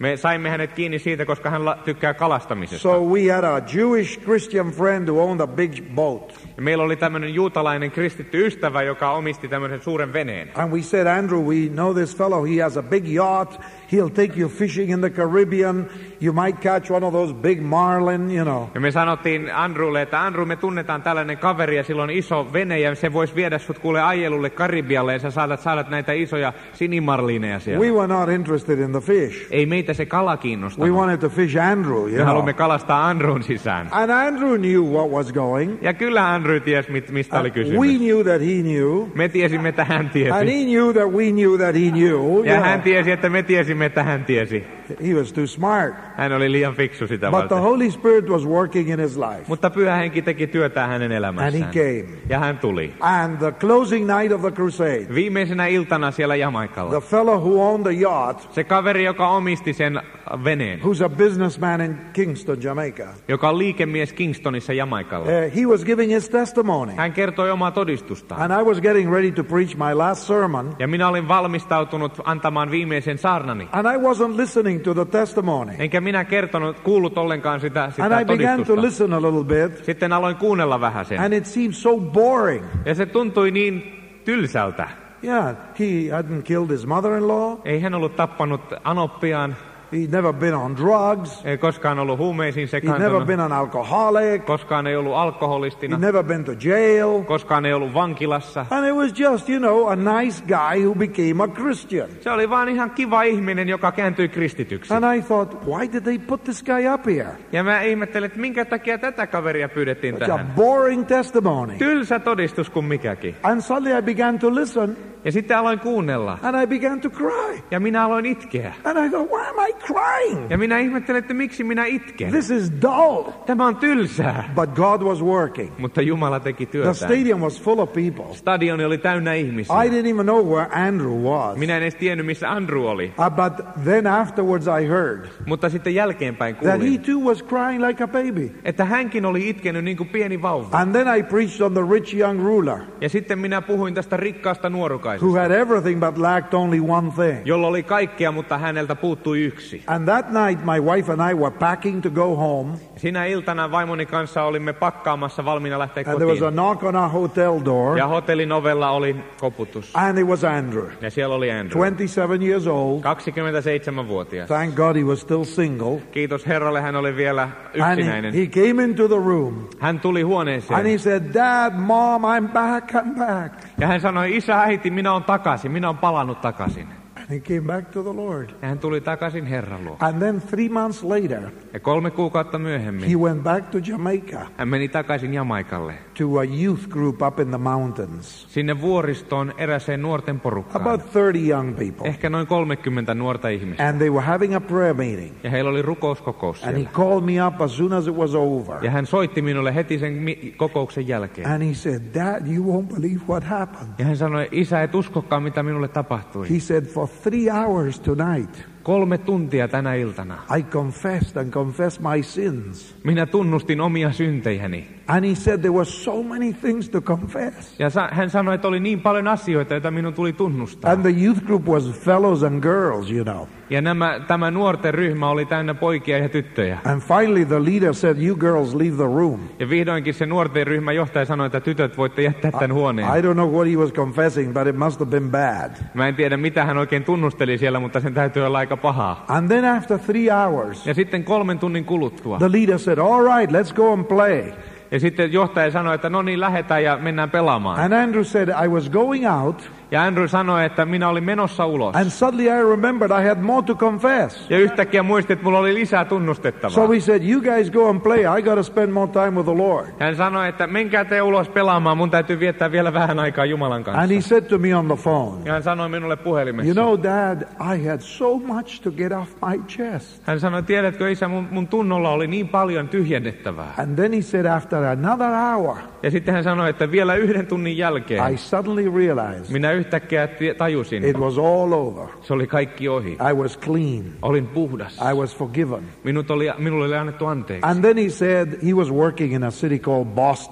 Me saimme hänet kiinni siitä, koska hän la- tykkää kalastamisesta. So we had a Jewish Christian friend who owned a big boat. Ja meillä oli tämmöinen juutalainen kristitty ystävä, joka omisti tämmöisen suuren veneen. And we said, Andrew, we know this fellow. He has a big yacht. He'll take you fishing in the Caribbean. You might catch one of those big marlin, you know. Ja me sanottiin Andrewlle, että Andrew, me tunnetaan tällainen kaveri ja sillä on iso vene ja se voisi viedä sut kuule ajelulle Karibialle ja sä saatat saada näitä isoja sinimarlineja siellä. We were not interested in the fish. Ei meitä se kala kiinnostanut. We wanted to fish Andrew, you Me know. haluamme kalastaa Andrewn sisään. And Andrew knew what was going. Ja kyllä Andrew tiesi, mit- mistä oli And kysymys. we knew that he knew. Me tiesimme, että hän And tiesi. he knew that we knew that he knew. Ja you hän know. tiesi, että me tiesimme, että hän tiesi. He was too smart. Hän oli liian fiksu sitä But the varten. Holy Spirit was working in his life. Mutta Pyhä Henki teki työtä hänen And elämässään. he came. Ja hän tuli. And the closing night of the crusade, Viimeisenä iltana siellä Jamaikalla. the fellow who owned the yacht, Se kaveri, joka omisti sen veneen, who's a businessman in Kingston, Jamaica, joka on liikemies Kingstonissa Jamaikalla. uh, he was giving his testimony. Hän kertoi omaa todistustaan. And I was getting ready to preach my last sermon. Ja minä olin valmistautunut antamaan viimeisen saarnani. And I wasn't listening to the testimony. Enkä minä kertonut, kuullut ollenkaan sitä, sitä And I began to todistusta. listen a little bit. Sitten aloin kuunnella vähän sen. And it seemed so boring. Ja se tuntui niin tylsältä. Yeah, he hadn't killed his mother-in-law. Ei hän ollut tappanut anoppiaan, He'd never been on drugs. ei koskaan ollut huumeisiin He'd never sekaantunut, been an alcoholic. koskaan ei ollut alkoholistina, He'd never been to jail. koskaan ei ollut vankilassa. And it was just, you know, a nice guy who became a Christian. Se oli vaan ihan kiva ihminen, joka kääntyi kristityksi. And I thought, why did they put this guy up here? Ja mä ihmettelin, että minkä takia tätä kaveria pyydettiin Such a tähän. boring testimony. Tylsä todistus kuin mikäkin. And suddenly I began to listen Ja sitten aloin kuunnella. and I began to cry. Ja minä aloin itkeä. And I thought, why am I crying? Ja minä ihmettelin, että miksi minä itken. This is dull. Tämä on tylsää. But God was working. Mutta Jumala teki The työtään. stadium was full of people. Stadioni oli täynnä ihmisiä. I didn't even know where Andrew was. Minä en edes tiennyt, missä Andrew oli. Uh, but then afterwards I heard Mutta sitten jälkeenpäin that he kuulin, too was crying like a baby. että hänkin oli itkenyt niin kuin pieni vauva. And then I preached on the rich young ruler Ja sitten minä puhuin tästä rikkaasta who nuorukaisesta, had everything but lacked only one thing. jolla oli kaikkea, mutta häneltä puuttui yksi. And that night my wife and I were packing to go home. Sinä iltana vaimoni kanssa olimme pakkaamassa valmiina lähteä And there was a kotiin. knock on our hotel door. Ja hotellin ovella oli koputus. And it was Andrew, Ja siellä oli Andrew, twenty-seven years old. kaksikymmentäseitsemänvuotias. Thank God he was still single. Kiitos Herralle, hän oli vielä And yksinäinen. he, he came into the room. Hän tuli And huoneeseen he said, Dad, Mom, I'm back, I'm back. ja hän sanoi, isä, äiti, minä olen takaisin, minä olen palannut takaisin. And he came back to the Lord. Ja hän tuli takaisin Herran luo. And then three months later, Ja kolme kuukautta he myöhemmin went back to Jamaica hän meni takaisin Jamaikalle. to a youth group up in the mountains. Sinne vuoristoon eräseen nuorten porukkaan. About thirty young people. Ehkä noin kolmekymmentä nuorta ihmistä. And they were having a prayer meeting. Ja heillä oli rukouskokous And he siellä. called me up as soon as it was over. Ja hän soitti minulle heti sen mi- kokouksen jälkeen. And he said, Dad, you won't believe what happened. Ja hän sanoi, isä, et uskokaan mitä minulle tapahtui. He said, for three hours tonight, Kolme tuntia tänä iltana. I confessed and confessed my sins. Minä tunnustin omia syntejäni. And he said there were so many things to confess. Ja sa- hän sanoi, että oli niin paljon asioita, joita minun tuli tunnustaa. And the youth group was fellows and girls, you know. Ja nämä, tämä nuorten ryhmä oli täynnä poikia ja tyttöjä. And finally the leader said, you girls leave the room. Ja vihdoinkin se nuorten ryhmän johtaja sanoi, että tytöt voitte jättää tämän huoneen. I don't know what he was confessing, but it must have been bad. Mä en tiedä, mitä hän oikein tunnusteli siellä, mutta sen täytyy olla aika pahaa. And then after three hours, Ja sitten kolmen tunnin kuluttua. the leader said, all right, let's go and play. Ja sitten johtaja sanoi, että no niin, lähdetään ja mennään pelaamaan. And Andrew said, I was going out, Ja Andrew sanoi, että minä olin menossa ulos. and suddenly I remembered I had more to confess. Ja yhtäkkiä muistin, että mulla oli lisää tunnustettavaa. So he said, you guys go and play. I got to spend more time with the Lord. Hän sanoi, että menkää te ulos pelaamaan, mun täytyy viettää vielä vähän aikaa Jumalan kanssa. And he said to me on the phone, Ja hän sanoi minulle puhelimessa. you know, Dad, I had so much to get off my chest. Hän sanoi, tiedätkö isä, mun, mun tunnolla oli niin paljon tyhjennettävää. And then he said, after another hour, Ja sitten hän sanoi, että vielä yhden tunnin jälkeen I suddenly realized minä yhtäkkiä t- tajusin, it was all over. se oli kaikki ohi. I was clean. Olin puhdas. I was forgiven. Minut oli, minulle oli annettu anteeksi. And then he said he was working in a city called Boston.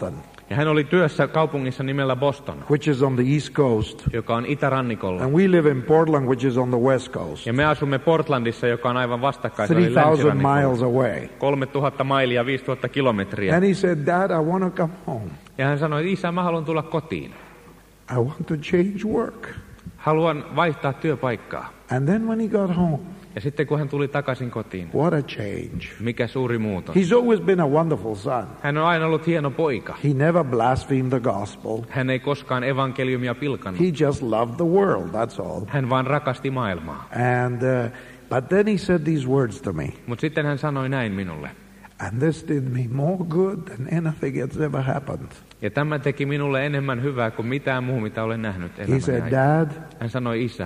Ja hän oli työssä kaupungissa nimellä Boston, which is on the East Coast. joka on itärannikolla. And we live in Portland, which is on the West Coast. Ja me asumme Portlandissa, joka on aivan vastakkaisella three thousand miles länsirannikolla. away. kolmetuhatta mailia, viisituhatta kilometriä. And he said, Dad, I want to come home. Ja hän sanoi, isä, mä haluan tulla kotiin. I want to change work. Haluan vaihtaa työpaikkaa. And then when he got home, Ja sitten kun hän tuli takaisin kotiin, what a change. mikä suuri muutos. He's always been a wonderful son. Hän on aina ollut hieno poika. He never blasphemed the gospel. Hän ei koskaan evankeliumia pilkannut. He just loved the world, that's all. Hän vaan rakasti maailmaa. And uh, but then he said these words to me. Mutta sitten hän sanoi näin minulle. And this did me more good than anything that's ever happened. Ja tämä teki minulle enemmän hyvää kuin mitään muu, mitä olen nähnyt He elämäni said, aikana. Dad, Hän sanoi, isä,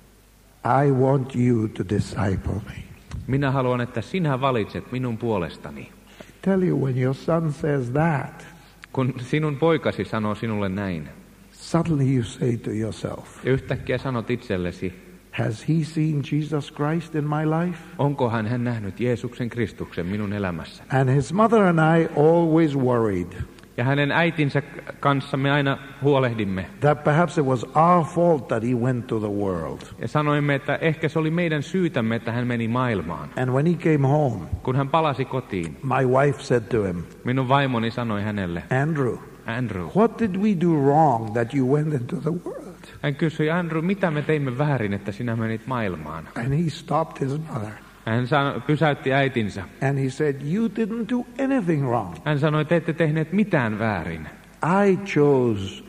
I want you to disciple me. minä haluan, että sinä valitset minun puolestani. I tell you, when your son says that, Kun sinun poikasi sanoo sinulle näin, suddenly you say to yourself, yhtäkkiä sanot itsellesi, has he seen Jesus Christ in my life? onko hän, hän nähnyt Jeesuksen Kristuksen minun elämässäni? And his mother and I always worried Ja hänen äitinsä kanssa me aina huolehdimme. that perhaps it was our fault that he went to the world. Ja sanoimme, että ehkä se oli meidän syytämme, että hän meni maailmaan. And when he came home, Kun hän palasi kotiin, my wife said to him, minun vaimoni sanoi hänelle, Andrew, Andrew, what did we do wrong that you went into the world? hän kysyi, Andrew, mitä me teimme väärin, että sinä menit maailmaan? And he stopped his mother. Hän sanoi, pysäytti äitinsä. And he said, you didn't do anything wrong. Hän sanoi, te ette tehneet mitään väärin. I chose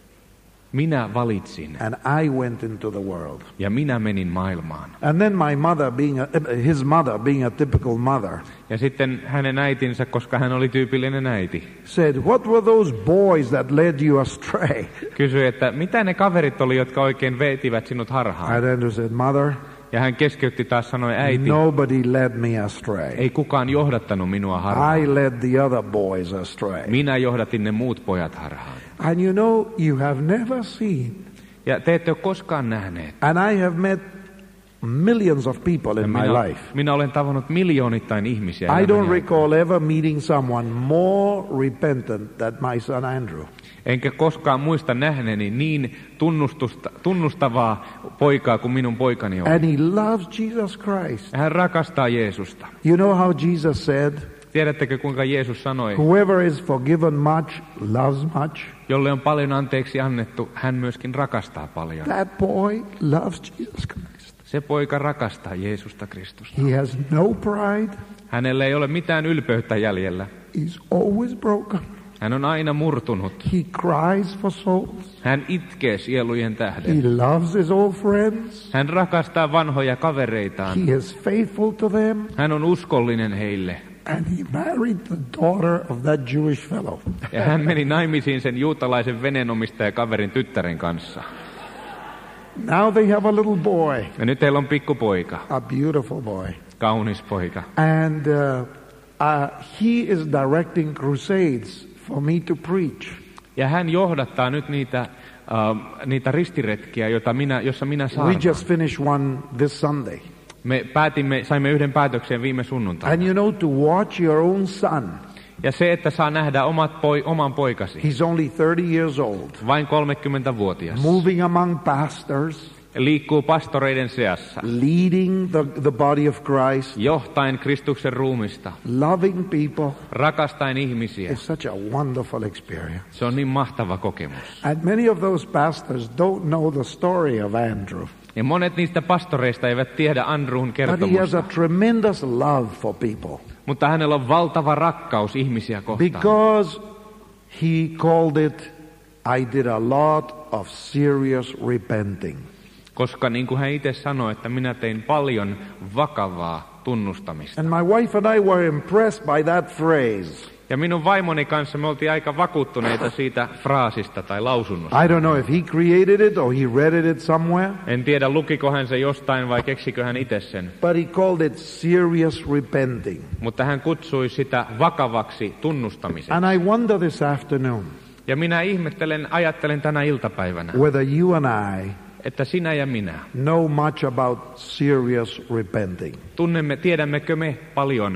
Minä valitsin and I went into the world. ja minä menin maailmaan. And then my mother, being a, his mother, being a typical mother, Ja sitten hänen äitinsä, koska hän oli tyypillinen äiti, said, what were those boys that led you astray? kysyi, että mitä ne kaverit oli, jotka oikein veetivät sinut harhaan. And Andrew said, Mother, Ja hän keskeytti taas, sanoi, äiti, nobody led me astray. ei kukaan johdattanut minua harhaan. I led the other boys astray. Minä johdatin ne muut pojat harhaan. And you know, you have never seen, Ja te ette ole koskaan nähneet. and I have met millions of people in my Minä, life. minä olen tavannut miljoonittain ihmisiä. I elämäni don't aikana. recall ever meeting someone more repentant than my son Andrew. Enkä koskaan muista nähneeni niin tunnustusta, tunnustavaa poikaa kuin minun poikani on. And he loves Jesus Christ. Hän rakastaa Jeesusta. You know how Jesus said, Tiedättekö, kuinka Jeesus sanoi, whoever is forgiven much loves much. jolle on paljon anteeksi annettu, hän myöskin rakastaa paljon. That boy loves Jesus Christ. Se poika rakastaa Jeesusta Kristusta. He has no pride. Hänellä ei ole mitään ylpeyttä jäljellä. He's always broken. Hän on aina murtunut. He cries for souls. Hän itkee sielujen tähden. He loves his old friends. Hän rakastaa vanhoja kavereitaan. He is faithful to them. Hän on uskollinen heille. And he married the daughter of that Jewish fellow. Ja hän meni naimisiin sen juutalaisen veneenomistaja-kaverin tyttären kanssa. Now they have a little boy, Ja nyt heillä on pikkupoika, a beautiful boy. kaunis poika. And uh, uh, he is directing crusades for me to preach. Ja hän johdattaa nyt niitä, uh, niitä ristiretkiä, joita minä, jossa minä We saarnaan. just finished one this Sunday. Me päätimme, saimme yhden päätöksen viime sunnuntaina. And you know, to watch your own son, Ja se, että saa nähdä omat poi, oman poikasi, he's only thirty years old, vain kolmekymmentävuotias, moving among pastors, liikkuu pastoreiden seassa, leading the, the body of Christ, johtain Kristuksen ruumista, loving people. rakastaen ihmisiä. It's such a wonderful experience. Se on niin mahtava kokemus. And many of those pastors don't know the story of Andrew. Ja monet niistä pastoreista eivät tiedä Andrew'n But he has kertomusta, a tremendous love for people. mutta hänellä on valtava rakkaus ihmisiä kohtaan. Because he called it, I did a lot of serious repenting. Koska niin kuin hän itse sanoi, että minä tein paljon vakavaa tunnustamista. And my wife and I were impressed by that phrase. Ja minun vaimoni kanssa me oltiin aika vakuuttuneita siitä fraasista tai lausunnosta. I don't know if he created it or he read it somewhere, En tiedä, lukiko hän se jostain vai keksikö hän itse sen. but he called it serious repenting. Mutta hän kutsui sitä vakavaksi tunnustamiseksi. And I wonder this afternoon Ja minä ihmettelen, ajattelen tänä iltapäivänä, whether you and I että sinä ja minä know much about serious repenting. tunnemme, tiedämmekö me paljon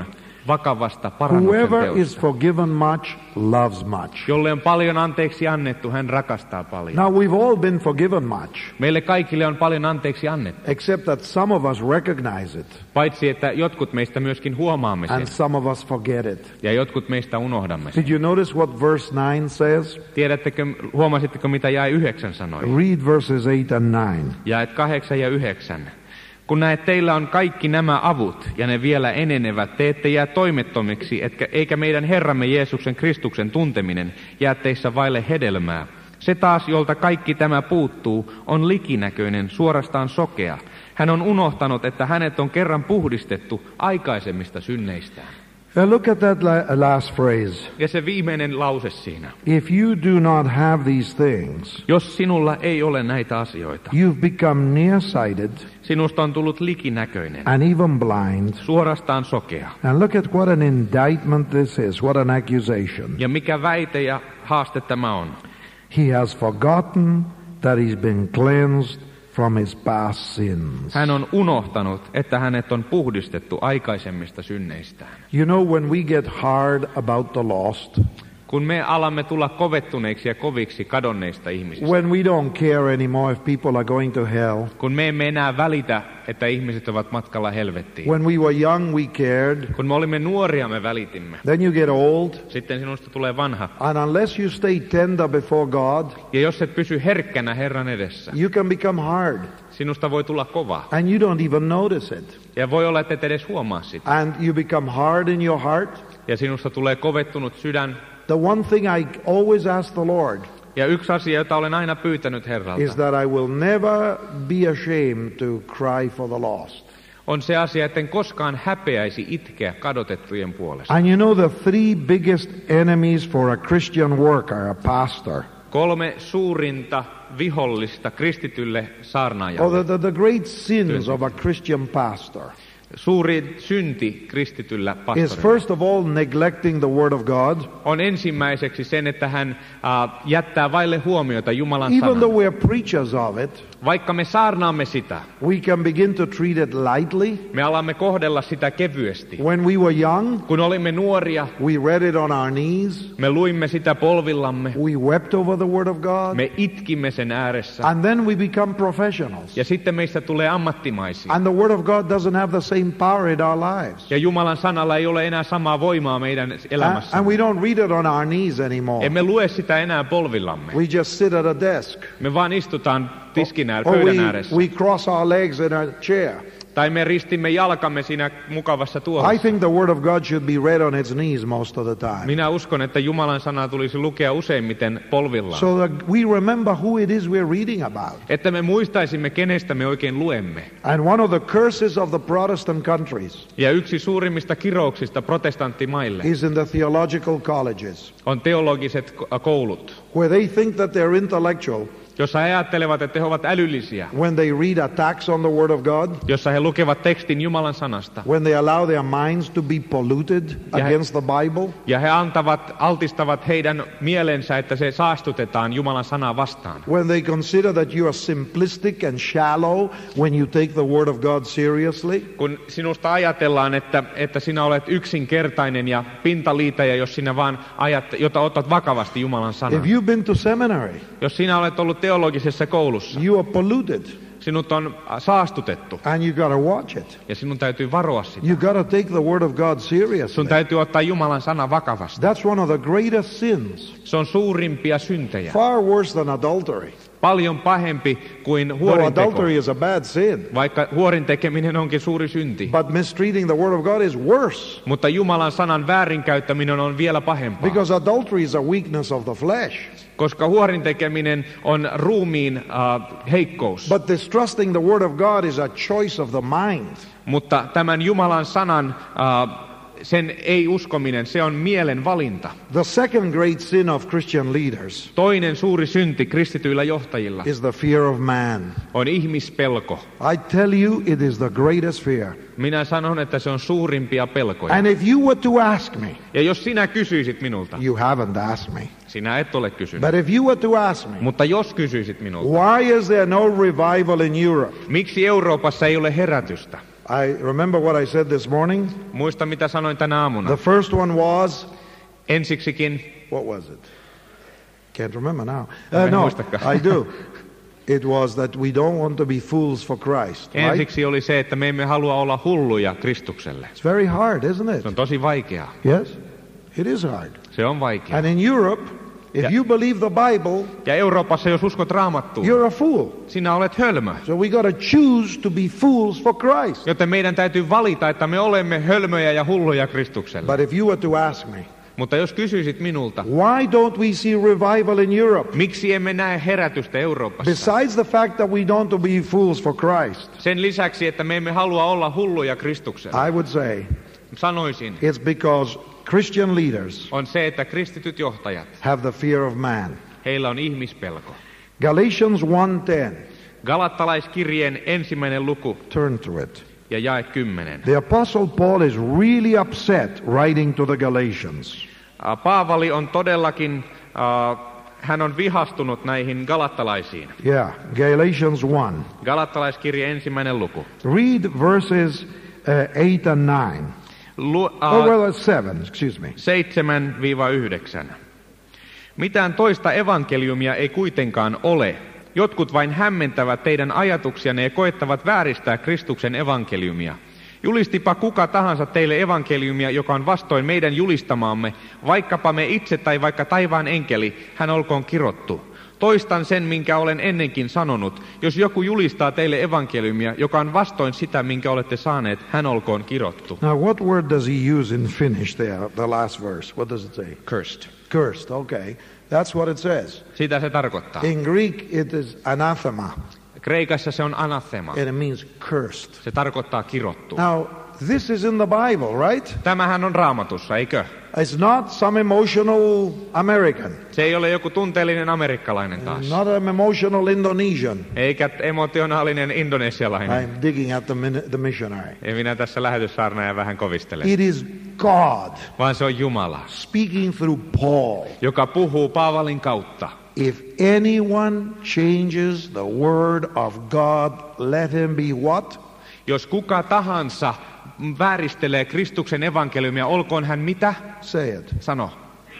vakavasta parannuksen Whoever is teosta. forgiven much loves much. Jolle on paljon anteeksi annettu, hän rakastaa paljon. Now we've all been forgiven much, Meille kaikille on paljon anteeksi annettu, except that some of us recognize it paitsi että jotkut meistä myöskin huomaamme and sen, some of us forget it. ja jotkut meistä unohdamme sen. Did you notice what verse nine says? Tiedättekö, huomasitteko mitä jae yhdeksän sanoi? Read verses eight and nine. Jaet kahdeksan ja yhdeksän. Kun näet, teillä on kaikki nämä avut, ja ne vielä enenevät, te ette jää toimettomiksi, etkä, eikä meidän Herramme Jeesuksen Kristuksen tunteminen jää teissä vaille hedelmää. Se taas, jolta kaikki tämä puuttuu, on likinäköinen, suorastaan sokea. Hän on unohtanut, että hänet on kerran puhdistettu aikaisemmista synneistään. Uh, look at that la- last phrase. Ja se viimeinen lause siinä. If you do not have these things, Jos sinulla ei ole näitä asioita, you've become nearsighted sinusta on tullut likinäköinen, and even blind. suorastaan sokea. And look at what an indictment this is, what an accusation. Ja mikä väite ja haaste tämä on? He has forgotten that he's been cleansed from his past sins. Hän on unohtanut, että hänet on puhdistettu aikaisemmista synneistään. You know, when we get hard about the lost, Kun me alamme tulla kovettuneiksi ja koviksi kadonneista ihmisistä, when we don't care anymore if people are going to hell, kun me emme enää välitä, että ihmiset ovat matkalla helvettiin, when we were young we cared, kun me olimme nuoria, me välitimme. then you get old, Sitten sinusta tulee vanha. and unless you stay tender before God, Ja jos et pysy herkkänä Herran edessä, you can become hard, sinusta voi tulla kova. and you don't even notice it. Ja voi olla, että et edes huomaa sitä. And you become hard in your heart. Ja sinusta tulee kovettunut sydän. The one thing I always ask the Lord Ja yksi asia, jota olen aina pyytänyt is Herralta, that I will never be ashamed to cry for the lost. on se asia, etten koskaan häpeäisi itkeä kadotettujen puolesta. And you know the three biggest enemies for a Christian worker, a pastor, Kolme suurinta vihollista kristitylle or saarnaajalle. the, the, the great sins of a Christian pastor, Suuri synti kristityllä is pastorilla first of all neglecting the Word of God. on ensimmäiseksi sen, että hän uh, jättää vaille huomiota Jumalan Even sanan. though we're preachers of it, Vaikka me saarnaamme sitä, we can begin to treat it lightly. me alamme kohdella sitä kevyesti. When we were young, Kun olimme nuoria, we read it on our knees. me luimme sitä polvillamme, We wept over the Word of God. me itkimme sen ääressä, And then we become professionals. ja sitten meistä tulee ammattimaisia. And the Word of God doesn't have the same power in our lives. Ja Jumalan sanalla ei ole enää samaa voimaa meidän And, elämässä. and we don't read it on our knees anymore. Emme lue sitä enää polvillamme. We just sit at a desk. Me vaan istutaan tiskin äär, Or pöydän we, ääressä. we cross our legs in a chair. Tai me ristimme jalkamme siinä mukavassa I tuolissa. think the Word of God should be read on its knees most of the time. Minä uskon, että Jumalan sanaa tulisi lukea useimmiten polvillaan. So that we remember who it is we're reading about. Että me muistaisimme, kenestä me oikein luemme. And one of the curses of the Protestant countries Ja yksi suurimmista kirouksista protestanttimaille is in the theological colleges, on teologiset ko- koulut, where they think that they're intellectual jossa he ajattelevat, että he ovat älyllisiä, when they read attacks on the Word of God, jossa he lukevat tekstin Jumalan sanasta. when they allow their minds to be polluted Ja he- against the Bible. Ja he antavat, altistavat heidän mielensä, että se saastutetaan Jumalan sanaa vastaan. When they consider that you are simplistic and shallow when you take the Word of God seriously. Kun sinusta ajatellaan, että, että sinä olet yksinkertainen ja pintaliitäjä, jos sinä vaan ajat, jota otat vakavasti Jumalan sanan. If you've been to seminary, Jos sinä olet ollut teologisessa koulussa, you are polluted sinut on saastutettu and you got to watch it. ja sinun täytyy varoa sitä. You got to take the Word of God Sun seriously. täytyy ottaa Jumalan sana vakavasti. That's one of the greatest sins, Se on suurimpia syntejä. far worse than adultery. Paljon pahempi kuin Though huorinteko, adultery is a bad sin, vaikka huorin tekeminen onkin suuri synti. but mistreating the Word of God is worse, Mutta Jumalan sanan väärinkäyttäminen on vielä pahempaa. because adultery is a weakness of the flesh. Koska huorin tekeminen on ruumiin uh, heikkous. But distrusting the Word of God is a choice of the mind. Mutta tämän Jumalan sanan, uh, sen ei-uskominen, se on mielen valinta. The second great sin of Christian leaders Toinen suuri synti kristityillä johtajilla is the fear of man. on ihmispelko. I tell you, it is the greatest fear. Minä sanon, että se on suurimpia pelkoja. And if you were to ask me, Ja jos sinä kysyisit minulta, you haven't asked me, sinä et ole kysynyt. but if you were to ask me, Mutta jos kysyisit minulta, why is there no revival in Europe? miksi Euroopassa ei ole herätystä? I remember what I said this morning. Muista mitä sanoin tänä aamuna. The first one was, Ensiksikin, what was it? Can't remember now. En Uh, no, muistakaan. I do. It was that we don't want to be fools for Christ. Right? ensiksi oli se, että me emme halua olla hulluja Kristukselle. It's very hard, isn't it? Se on tosi vaikeaa. Yes, it is hard. Se on vaikeaa. And in Europe, if Ja- you believe the Bible, Ja Euroopassa, jos uskot Raamattuun, you're a fool. sinä olet hölmö. So we got to choose to be fools for Christ. Joten meidän täytyy valita, että me olemme hölmöjä ja hulluja Kristukselle. But if you were to ask me, Mutta jos kysyisit minulta, why don't we see revival in Europe? miksi emme näe herätystä Euroopassa? Besides the fact that we don't want to be fools for Christ, Sen lisäksi, että me emme halua olla hulluja Kristukselle. I would say Sanoisin, it's because Christian leaders on se, että kristityt johtajat, have the fear of man. heillä on ihmispelko. Galatians one ten. Galattalaiskirjeen ensimmäinen luku Turn to it. ja jae kymmenen. The Apostle Paul is really upset writing to the Galatians. Ä, Paavali on todellakin, äh, hän on vihastunut näihin galattalaisiin. Yeah, Galatians one. Galattalaiskirje ensimmäinen luku. Read verses uh, eight and nine. Lu, Oh, äh, well, it's seven, excuse me. seitsemän yhdeksän. Mitään toista evankeliumia ei kuitenkaan ole. Jotkut vain hämmentävät teidän ajatuksianne ja koettavat vääristää Kristuksen evankeliumia. Julistipa kuka tahansa teille evankeliumia, joka on vastoin meidän julistamaamme, vaikkapa me itse tai vaikka taivaan enkeli, hän olkoon kirottu. Toistan sen, minkä olen ennenkin sanonut. Jos joku julistaa teille evankeliumia, joka on vastoin sitä, minkä olette saaneet, hän olkoon kirottu. Now, what word does he use in Finnish there, the last verse? What does it say? Cursed. Cursed, okay. That's what it says. Sitä se tarkoittaa. In Greek, it is anathema, Kreikassa se on anathema. and it means cursed. Se tarkoittaa kirottu. Now, this is in the Bible, right? Tämähän on Raamatussa, eikö? It's not some emotional American, Se ei ole joku tunteellinen amerikkalainen taas. not an emotional Indonesian. Eikä emotionaalinen indonesialainen. I'm digging at the, min- the missionary. Ja minä tässä lähetyssaarnaaja vähän kovistelen. It is God Vaan se on Jumala, speaking through Paul. joka puhuu Paavalin kautta. If anyone changes the word of God, let him be what? Jos kuka tahansa vääristelee Kristuksen evankeliumia, olkoon hän mitä? Say it. Sano.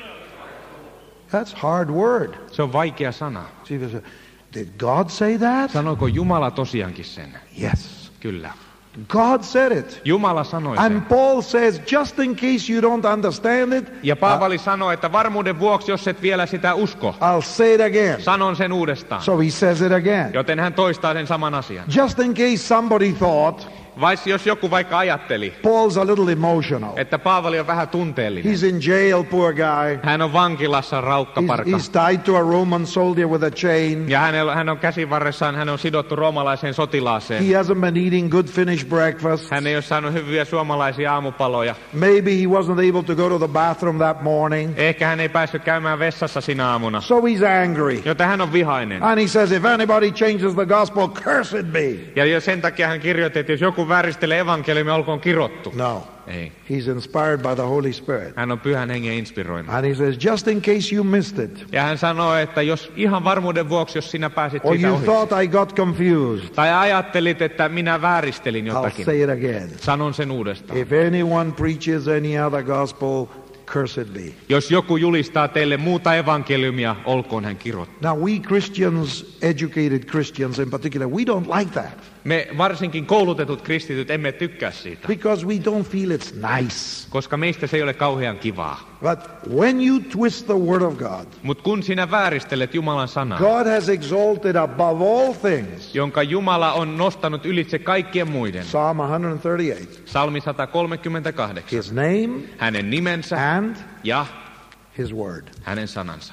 That's hard word. Se on vaikea sana. See if it's a- Did God say that? Sanoiko Jumala tosiaankin sen? Yes. Kyllä. God said it. Jumala sanoi sen. And Paul says, just in case you don't understand it, Ja Paavali sanoi, että varmuuden vuoksi, jos et vielä sitä usko, I'll say it again. sanon sen uudestaan. So he says it again. Joten hän toistaa sen saman asian. Just in case somebody thought Vai jos joku vaikka ajatteli, Paul's a little emotional. että Paavali on vähän tunteellinen. He's in jail, poor guy. Hän on vankilassa He's, raukkaparka. he's tied to a Roman soldier with a chain. Ja hänellä, hän on käsivarressaan, hän on sidottu roomalaiseen sotilaaseen. He hasn't been eating good Finnish breakfast. Hän ei ole saanut hyviä suomalaisia aamupaloja. Maybe he wasn't able to go to the bathroom that morning. Ehkä hän ei päässyt käymään vessassa sinä aamuna. So he's angry. Joten hän on vihainen. And he says, if anybody changes the gospel, cursed be. Ja jo sen takia hän kirjoitti, että jos joku vääristelee evankeliumia, olkoon kirottu. No. Ei. He's inspired by the Holy Spirit. Hän on pyhän hengen inspiroima. And he says, just in case you missed it, Ja hän sanoo, että jos ihan varmuuden vuoksi, jos sinä pääsit or siitä you ohi. thought I got confused, Tai ajattelit, että minä vääristelin I'll jotakin. say it again. Sanon sen uudestaan. If anyone preaches any other gospel, cursed be. Jos joku julistaa teille muuta evankeliumia, olkoon hän kirottu. Now we Christians, educated Christians in particular, we don't like that. Me varsinkin koulutetut kristityt emme tykkää siitä, Because we don't feel it's nice. koska meistä se ei ole kauhean kivaa. But when you twist the word of God, Mutta kun sinä vääristelet Jumalan sanaa, God has exalted above all things. jonka Jumala on nostanut ylitse kaikkien muiden, Psalm one thirty-eight. Psalmi sata kolmekymmentäkahdeksan, His name hänen nimensä and ja his word. hänen sanansa.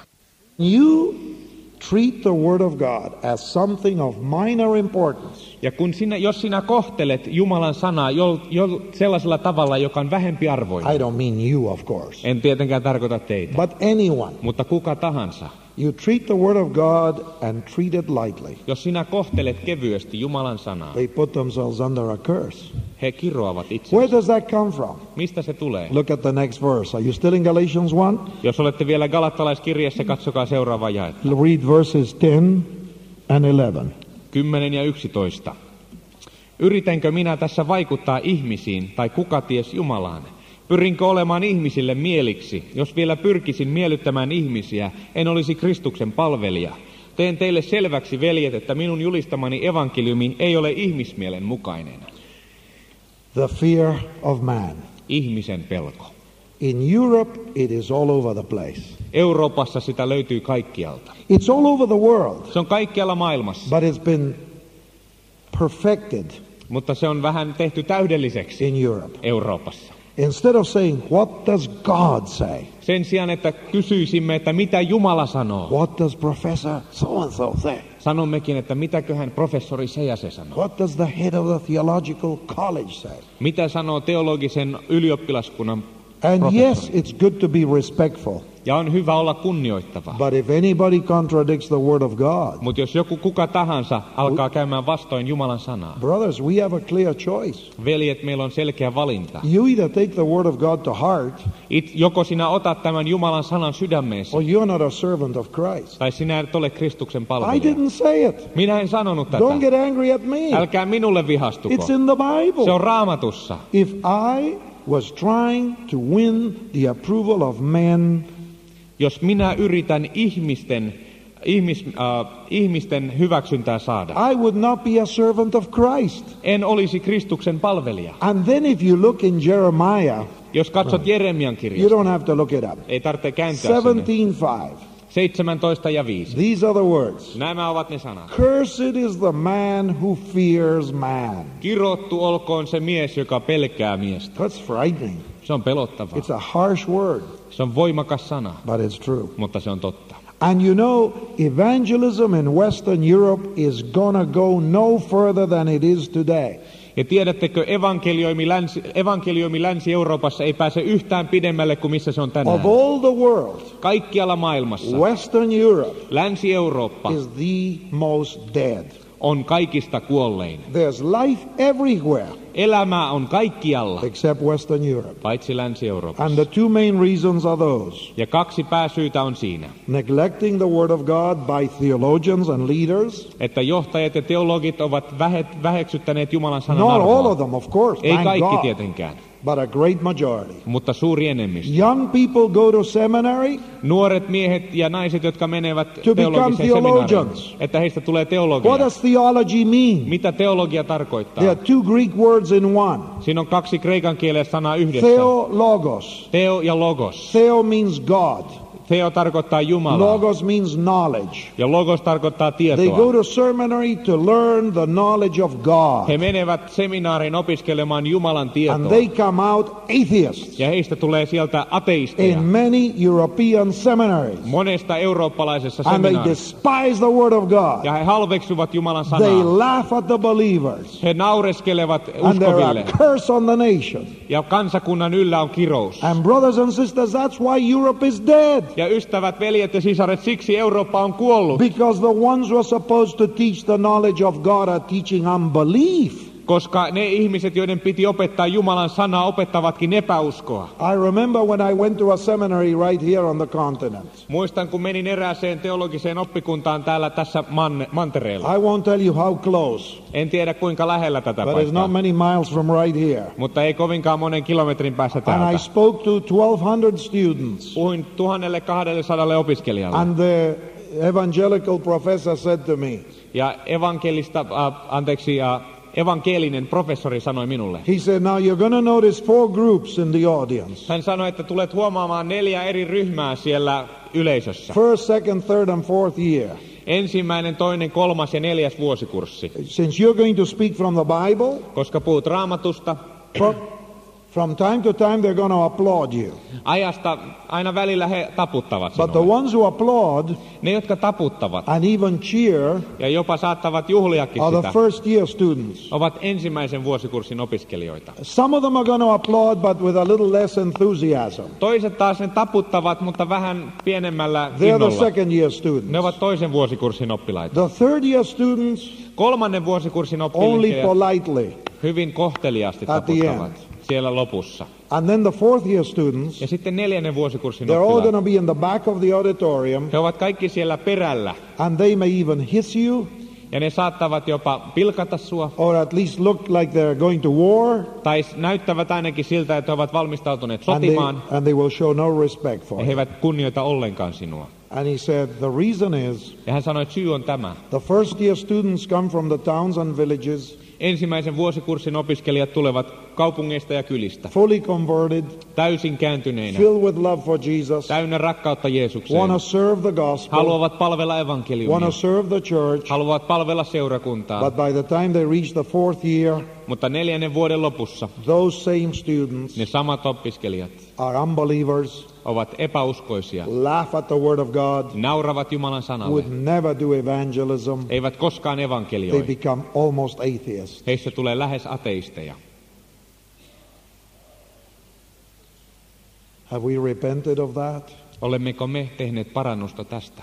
You treat the word of God as something of minor importance. Ja kun sinä, jos sinä kohtelet Jumalan sanaa jo, jo sellaisella tavalla, joka on vähempi arvoinen, I don't mean you, of course, en tietenkään tarkoita teitä, but anyone. mutta kuka tahansa, You treat the word of God and treat it lightly. jos sinä kohtelet kevyesti Jumalan sanaa, They put themselves under a curse. he kiroavat Where itsensä. does that come from? Mistä se tulee? Look at the next verse. Are you still in Galatians one? Jos olette vielä Galattalaiskirjassa, katsokaa seuraava jae. Read verses ten and eleven. kymmenen ja yksitoista. Yritänkö minä tässä vaikuttaa ihmisiin tai kuka ties Jumalaan? Pyrinkö olemaan ihmisille mieliksi? Jos vielä pyrkisin miellyttämään ihmisiä, en olisi Kristuksen palvelija. Teen teille selväksi, veljet, että minun julistamani evankeliumi ei ole ihmismielen mukainen. The fear of man. Ihmisen pelko. In Europe, it is all over the place. Euroopassa sitä löytyy kaikkialta. It's all over the world. Se on kaikkialla maailmassa. But it's been perfected. Mutta se on vähän tehty täydelliseksi in Europe. Euroopassa. Instead of saying, what does God say? Sen sijaan, että kysyisimme, että mitä Jumala sanoo. What does Professor so-and-so say? Sanommekin, että mitäköhän professori se ja se sanoo. What does the head of the theological college say? Mitä sanoo teologisen ylioppilaskunnan And professori? yes, it's good to be respectful. Ja on hyvä olla kunnioittava. But if anybody contradicts the word of God, mutta jos joku kuka tahansa alkaa käymään vastoin Jumalan sanaa. Brothers, we have a clear choice. Veljet, meillä on selkeä valinta. You either take the word of God to heart, It, joko sinä otat tämän Jumalan sanan sydämeesi, or you're not a servant of Christ. tai sinä et ole Kristuksen I palvelija. didn't say it. Minä en sanonut tätä. Don't get angry at me. Älkää minulle vihastuko. It's in the Bible. Se on Raamatussa. If I was trying to win the approval of men, Jos minä yritän ihmisten, ihmis, äh, ihmisten hyväksyntää saada, I would not be a servant of Christ. en olisi Kristuksen palvelija. And then if you look in Jeremiah, Jos katsot Jeremian you kirjasta, don't have to look it up. ei tarvitse kääntyä sinne. seventeen five. seitsemäntoista ja viisi. These are the words. Nämä ovat ne sanat. Cursed is the man who fears man. Kirottu olkoon se mies, joka pelkää miestä. That's frightening. Se on pelottavaa. It's a harsh word, Se on voimakas sana, but it's true. mutta se on totta. And you know, evangelism in Western Europe is gonna go no further than it is today. Ja tiedättekö, evankelioimi Länsi, evankelioimi Länsi-Euroopassa ei pääse yhtään pidemmälle kuin missä se on tänään. Of all the world, Kaikkialla maailmassa Western Europe Länsi-Eurooppa is the most dead. on kaikista kuollein. There's life everywhere Elämä on kaikkialla, except Western Europe. paitsi And Länsi-Euroopassa. the two main reasons are those: Ja kaksi pääsyytä on siinä, neglecting the word of God by theologians and leaders. että johtajat ja teologit ovat vähet, väheksyttäneet Jumalan sanan Not all arvoa. of them, of course, Ei thank kaikki God, tietenkään, but a great majority. mutta suuri enemmistö. Young people go to seminary Nuoret miehet ja naiset, jotka menevät To become teologiseen seminaariin, theologians. että heistä tulee What teologia. does theology mean? Mitä teologia tarkoittaa? There are two Greek words in one. Siinä on kaksi kreikan kielen sanaa yhdessä. Theologos. Theo ja logos. Theo means God. Theo tarkoittaa Jumalaa. Logos means knowledge. Ja logos tarkoittaa They go tietoa. to seminary to learn the knowledge of God. He menevät seminaariin opiskelemaan Jumalan And tietoa. they come out atheists Ja heistä tulee sieltä ateisteja. in many European seminaries. Monesta eurooppalaisessa And they seminaarissa. despise the word of God. Ja he halveksuvat Jumalan They sanaa. laugh at the believers. He naureskelevat And they're a uskoville. curse on the nation. Ja kansakunnan yllä on kirous. And brothers and sisters, that's why Europe is dead. Ja ystävät, veljet ja sisaret, siksi Eurooppa on kuollut. Because the ones who are supposed to teach the knowledge of God are teaching unbelief. Koska ne ihmiset, joiden piti opettaa Jumalan sanaa, opettavatkin epäuskoa. I remember when I went to a seminary right here on the continent. Muistan, kun menin erääseen teologiseen oppikuntaan täällä tässä man- mantereella. I won't tell you how close, En tiedä kuinka lähellä tätä but it's paikkaa, not many miles from right here. mutta ei kovinkaan monen kilometrin päässä And I täältä. spoke to twelve hundred students. Puhuin tuhat kaksisataa opiskelijalle. And the evangelical professor said to me, Ja evankelista, äh, anteeksi, äh, evankelinen professori sanoi minulle. he said, now you're going to notice four groups in the audience. Hän sanoi, että tulet huomaamaan neljä eri ryhmää siellä yleisössä. First, second, third, and fourth year. Ensimmäinen, toinen, kolmas ja neljäs vuosikurssi. Since you're going to speak from the Bible, Koska puhut Raamatusta, from, from time to time they're going to applaud you. ajasta aina välillä he taputtavat But the sinulle. ones who applaud Ne, jotka taputtavat and even cheer ja jopa saattavat juhliakin are the sitä, first year students. ovat ensimmäisen vuosikurssin opiskelijoita. Some of them are going to applaud, but with a little less enthusiasm. Toiset taas ne taputtavat, mutta vähän pienemmällä They're the innolla. second year Ne students. ovat toisen vuosikurssin oppilaita. The third year students, Kolmannen vuosikurssin only opiskelijat politely. hyvin kohteliaasti At the taputtavat end. siellä lopussa. And then the fourth year students, Ja sitten neljännen vuosikurssin they're all going oppilaat. to be in the back of the auditorium, He ovat kaikki siellä perällä. and they may even hiss you, Ja ne saattavat jopa pilkata sua. or at least look like they're going to war, Tai näyttävät ainakin siltä, että he ovat valmistautuneet and they, sotimaan. and they will show no respect for Ja he you. eivät kunnioita ollenkaan sinua. And he said, the reason is, Ja hän sanoi, että syy on tämä. the first year students come from the towns and villages, Ensimmäisen vuosikurssin opiskelijat tulevat kaupungeista ja kylistä. fully converted, Täysin kääntyneinä. filled with love for Jesus, Täynnä rakkautta Jeesukseen. want to serve the gospel, Haluavat palvella want evankeliumia. to serve the church, Haluavat palvella seurakuntaa. but by the time they reach the fourth year, Mutta neljännen vuoden lopussa those same students ne samat opiskelijat are unbelievers, ovat epäuskoisia. laugh at the word of God, Nauravat Jumalan sanalle. would never do evangelism. Eivät koskaan They evankelioi. become almost atheists. Heistä tulee lähes ateisteja. Have we repented of that? Olemmeko me tehneet parannusta tästä?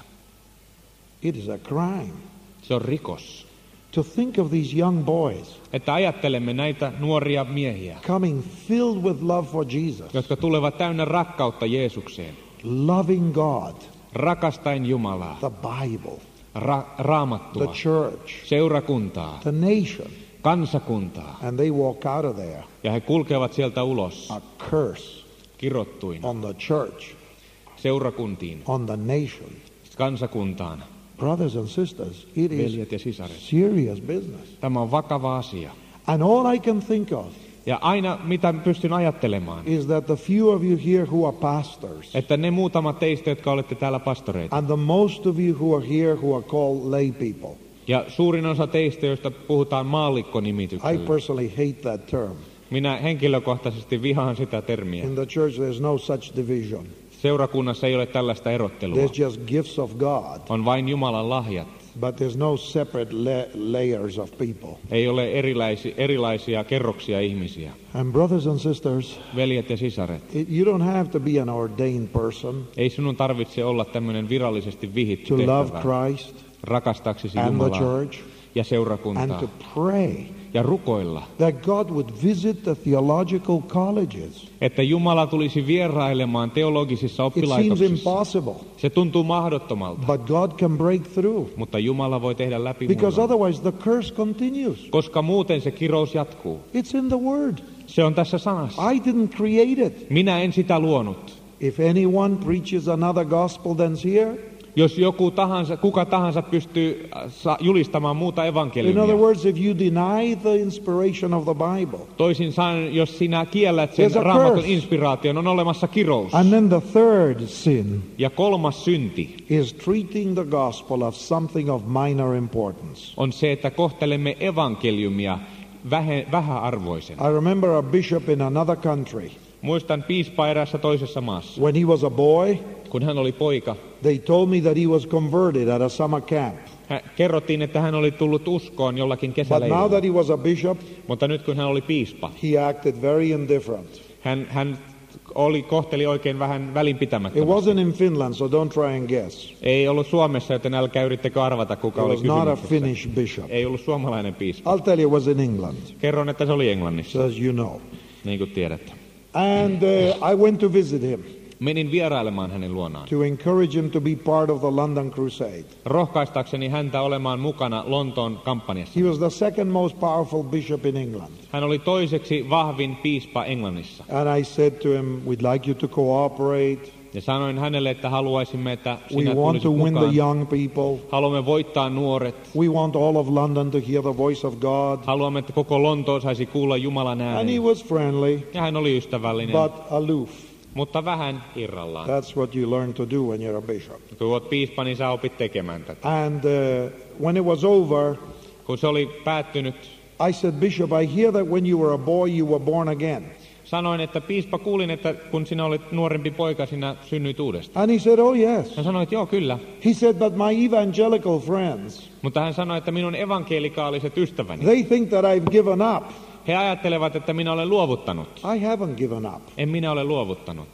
It is a crime Se on rikos. to think of these young boys Että ajattelemme näitä nuoria miehiä, coming filled with love for Jesus, jotka tulevat täynnä rakkautta Jeesukseen. loving God, Rakastaen Jumalaa, the Bible, ra- the raamattua, church, seurakuntaa, the nation, kansakuntaa. and they walk out of there Ja he kulkevat sieltä ulos a curse kirottuina on the church, seurakuntiin, on the nation. kansakuntaan. Brothers and sisters, it is Veljet ja sisaret. serious business. Tämä on vakava asia. And all I can think of Ja aina mitä pystyn ajattelemaan, is that the few of you here who are pastors, että ne muutamat teistä, jotka olette täällä pastoreita, and the most of you who are here who are called lay people. ja suurin osa teistä, joista puhutaan I maallikkonimityksellä. personally hate that term. Minä henkilökohtaisesti vihaan sitä termiä. In the church there's no such division. Seurakunnassa ei ole tällaista erottelua. There's just gifts of God, On vain Jumalan lahjat. but there's no separate la- layers of people. Ei ole erilaisia, erilaisia kerroksia ihmisiä. And brothers and sisters, Veljet ja sisaret. it, you don't have to be an ordained person Ei sinun tarvitse olla tämmöinen virallisesti vihitty to love tehtävä. Christ Rakastaksesi and the Jumalaa church ja and seurakuntaa. to pray Ja rukoilla, that God would visit the theological colleges. että Jumala tulisi vierailemaan teologisissa It seems oppilaitoksissa. impossible, Se tuntuu mahdottomalta, but God can break through, mutta Jumala voi tehdä läpi because murron, otherwise the curse continues. koska muuten se kirous jatkuu. It's in the Word. Se on tässä sanassa. I didn't create it. Minä en sitä luonut. If anyone preaches another gospel than's here, Jos joku tahansa, kuka tahansa pystyy äh, sa- julistamaan muuta in evankeliumia, other words, if you deny the inspiration of the Bible, toisin sanoen, jos sinä kiellät sen There's a raamatun curse. inspiraation, on olemassa kirous. and then the third sin Ja kolmas synti is treating the gospel of something of minor importance. on se, että kohtelemme evankeliumia vähe, vähäarvoisena. I remember a bishop in another country. Muistan piispaa eräässä toisessa maassa. When he was a boy, Kun hän oli poika, they told me that he was converted at a summer camp. hän, kerrottiin, että hän oli tullut uskoon jollakin But now kesäleirillä. that he was a bishop, Mutta nyt kun hän oli piispa, he acted very indifferent. hän, hän oli, kohteli oikein vähän It välinpitämättömästi. wasn't in Finland, so don't try and guess. Ei ollut Suomessa, joten älkää yrittäkö arvata, kuka It oli was not a kysymyksessä. Finnish bishop. Ei ollut suomalainen piispa. I'll tell you, it was in England, Kerron, että se oli Englannissa, so as you know. niin kuin tiedätte. And uh, I went to visit him Menin vierailemaan hänen luonaan, to encourage him to be part of the London Crusade. rohkaistakseni häntä olemaan mukana Lontoon kampanjassa. He was the second most powerful bishop in England. Hän oli toiseksi vahvin piispa Englannissa. And I said to him, we'd like you to cooperate. Ja sanoin hänelle, että haluaisimme, että We sinä want tulisit to win the mukaan. young people. Haluamme voittaa nuoret. We want all of London to hear the voice of God. Haluamme, että koko Lontoo saisi kuulla Jumalan And he äänen. was friendly, Ja hän oli ystävällinen, but aloof. mutta vähän irrallaan. That's what you learn to do when you're a bishop. Kun olet piispa, niin sä opit tekemään tätä. And uh, when it was over, Kun se oli päättynyt, I said, Bishop, I hear that when you were a boy, you were born again. sanoin, että piispa, kuulin, että kun sinä olit nuorempi poika, sinä synnyit uudestaan. And he said, oh, yes. Hän sanoi, että joo, kyllä. He said, but my evangelical friends, Mutta hän sanoi, että minun evankelikaaliset ystäväni, they think that I've given up. he ajattelevat, että minä olen luovuttanut. I haven't given up. En minä ole luovuttanut.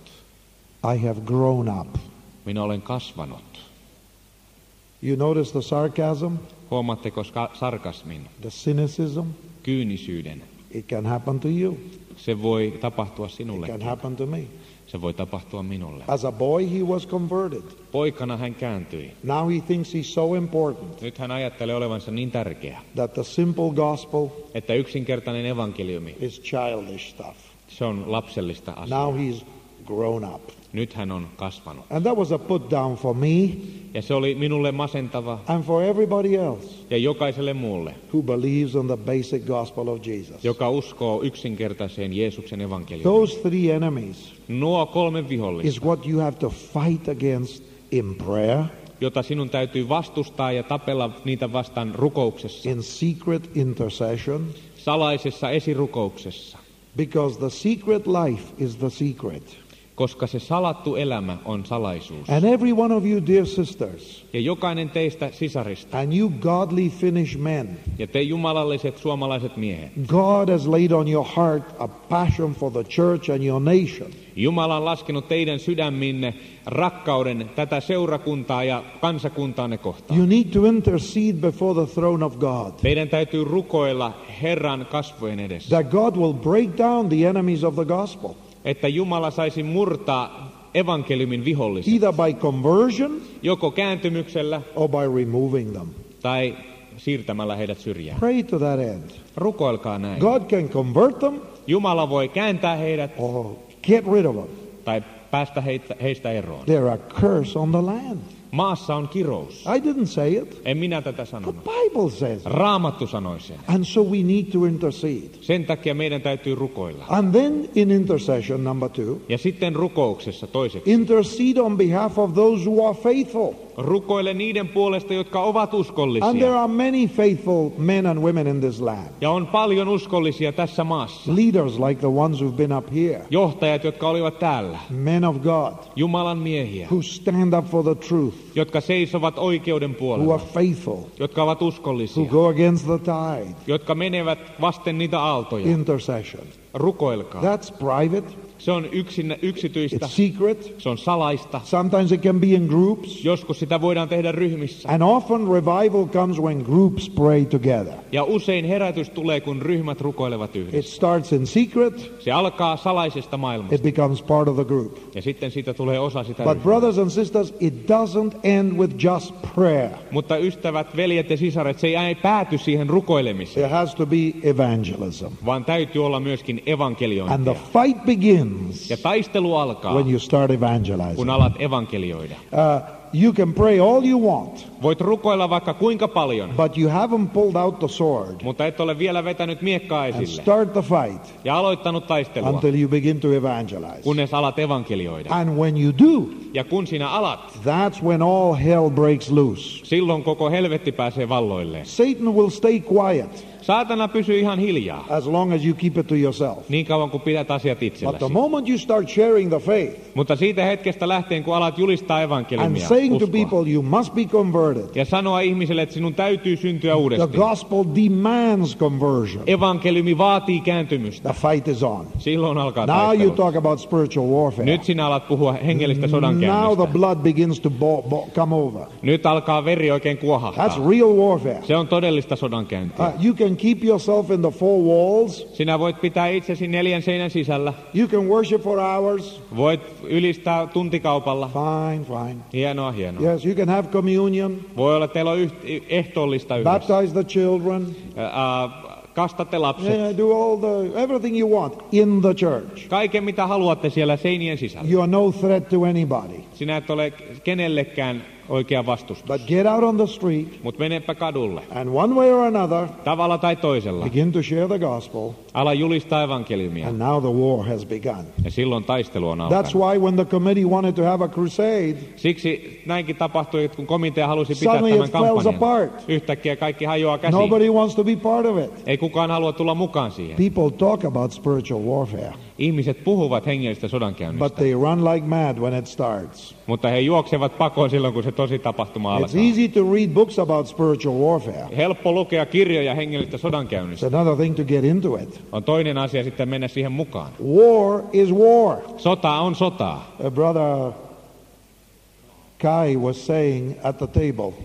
I have grown up. Minä olen kasvanut. You notice the sarcasm, Huomaatteko ska- sarkasmin, the cynicism? kyynisyyden? It can happen to you. Se voi tapahtua It sinulle. can happen to me. Se voi tapahtua minulle. As a boy, he was converted. Poikana hän kääntyi. Now he thinks he's so important Nyt hän ajattelee olevansa niin tärkeä, that the simple gospel että yksinkertainen evankeliumi, is childish stuff. se on lapsellista Now asiaa. he's grown up. Nyt hän on kasvanut. And that was a put down for me Ja se oli minulle masentava and for everybody else ja jokaiselle muulle, who believes in the basic gospel of Jesus. joka uskoo yksinkertaiseen Jeesuksen evankeliumiin. Those three enemies Nuo kolme vihollista, is what you have to fight against in prayer, jota sinun täytyy vastustaa ja tapella niitä vastaan rukouksessa, in secret intercession, salaisessa esirukouksessa, because the secret life is the secret. koska se salattu elämä on salaisuus. And every one of you, dear sisters, Ja jokainen teistä sisarista and you godly Finnish men, ja te jumalalliset suomalaiset miehet, God has laid on your heart a passion for the church and your nation. Jumala on laskenut teidän sydäminne rakkauden tätä seurakuntaa ja kansakuntaanne kohtaan. You need to intercede before the throne of God, Teidän täytyy rukoilla Herran kasvojen edessä, that God will break down the enemies of the gospel, että Jumala saisi murtaa evankeliumin viholliset, either by conversion joko kääntymyksellä or by removing them. tai siirtämällä heidät syrjään. Pray to that end. Rukoilkaa näin. God can convert them Jumala voi kääntää heidät or get rid of them. tai päästä heitä, heistä eroon. They're a curse on the land. Maassa on kirous. I didn't say it. En minä tätä The sanonut. Bible says it. Raamattu sanoi sen. And so we need to intercede. Sen takia meidän täytyy rukoilla. And then in intercession, number two, Ja sitten rukouksessa toiseksi. intercede on behalf of those who are faithful. Rukoile niiden puolesta, jotka ovat And there uskollisia. are many faithful men and women in this land. Ja on paljon uskollisia tässä maassa. Leaders like the ones who've been up here. Johtajat, jotka olivat täällä. Men of God Jumalan miehiä, who stand up for the truth, jotka seisovat oikeuden who are puolella. faithful, Jotka ovat who uskollisia. go against the tide. Jotka menevät vasten niitä aaltoja. Intercession. Rukoilkaa. That's private. Se on yksin, yksityistä. It's secret. Se on salaista. Sometimes it can be in groups. Joskus sitä voidaan tehdä ryhmissä. And often revival comes when groups pray together. Ja usein herätys tulee, kun ryhmät rukoilevat It yhdessä. starts in secret. Se alkaa salaisesta It maailmasta. becomes part of the group. Ja sitten siitä tulee osa sitä But ryhmää. brothers and sisters, it doesn't end with just prayer. Mutta ystävät, veljet ja sisaret, se ei pääty siihen rukoilemiseen, There has to be evangelism. vaan täytyy olla myöskin And the evankeliointia. fight begins Ja taistelu alkaa, when you start kun evangelizing. alat evankelioida. Uh, you can pray all you want, Voit rukoilla vaikka kuinka paljon, but you haven't pulled out the sword mutta et ole vielä vetänyt miekkaa and esille start the fight ja aloittanut taistelua, until you begin to evangelize. kunnes alat evankelioida. And when you do, Ja kun sinä alat, that's when all hell breaks loose. silloin koko helvetti pääsee valloilleen. Satan will stay quiet Saatana pysyy ihan hiljaa, as long as you keep it to yourself. niin kauan kuin pidät asiat But the itselläsi. moment you start sharing the faith Mutta siitä hetkestä lähtien, kun alat julistaa and evankeliumia, saying to uskoa, people you must be converted, ja sanoa ihmiselle, että sinun täytyy syntyä the uudestaan. gospel demands conversion. Evankeliumi vaatii kääntymystä. The fight is on. Silloin alkaa Now you taistelu. talk about spiritual warfare. Nyt sinä alat puhua hengellistä Now the sodankäynnistä. blood begins to bo- bo- come over. Nyt alkaa veri oikein That's kuohahtaa. real warfare. Se on todellista sodankäyntiä. Uh, you can keep yourself in the four walls. Sinä voit pitää itsesi neljän seinän sisällä. You can worship for hours. Voit ylistää tuntikaupalla. Fine, fine. Hienoa, hienoa. Yes, you can have communion. Voi olla, että teillä on yht- ehtoollista yhdessä. Baptize the children. Ää, Kastatte lapset. Yeah, do all the everything you want in the church. Kaiken mitä haluatte siellä seinien sisällä. You are no threat to anybody. Sinä et ole kenellekään oikea vastustus. But get out on the street Mutta menepä kadulle. and one way or another Tavalla tai toisella. begin to share the gospel. Ala julistaa evankeliumia. And now the war has begun. Ja silloin taistelu on That's alkanut. why when the committee wanted to have a crusade, Siksi näinkin tapahtui, että kun komitea halusi pitää Suddenly tämän it falls kampanjan, apart. yhtäkkiä kaikki hajoaa käsiin. nobody wants to be part of it. Ei kukaan halua tulla mukaan siihen. People talk about spiritual warfare, Ihmiset puhuvat hengellistä but sodankäynnistä, they run like mad when it starts. mutta he juoksevat pakoon silloin, kun se tosi tapahtuma It's alkaa. easy to read books about spiritual warfare. Helppo lukea kirjoja hengellistä It's sodankäynnistä. another thing to get into it. On toinen asia sitten mennä siihen mukaan. War is war. Sota on sotaa. Uh, brother Kai was saying at the table,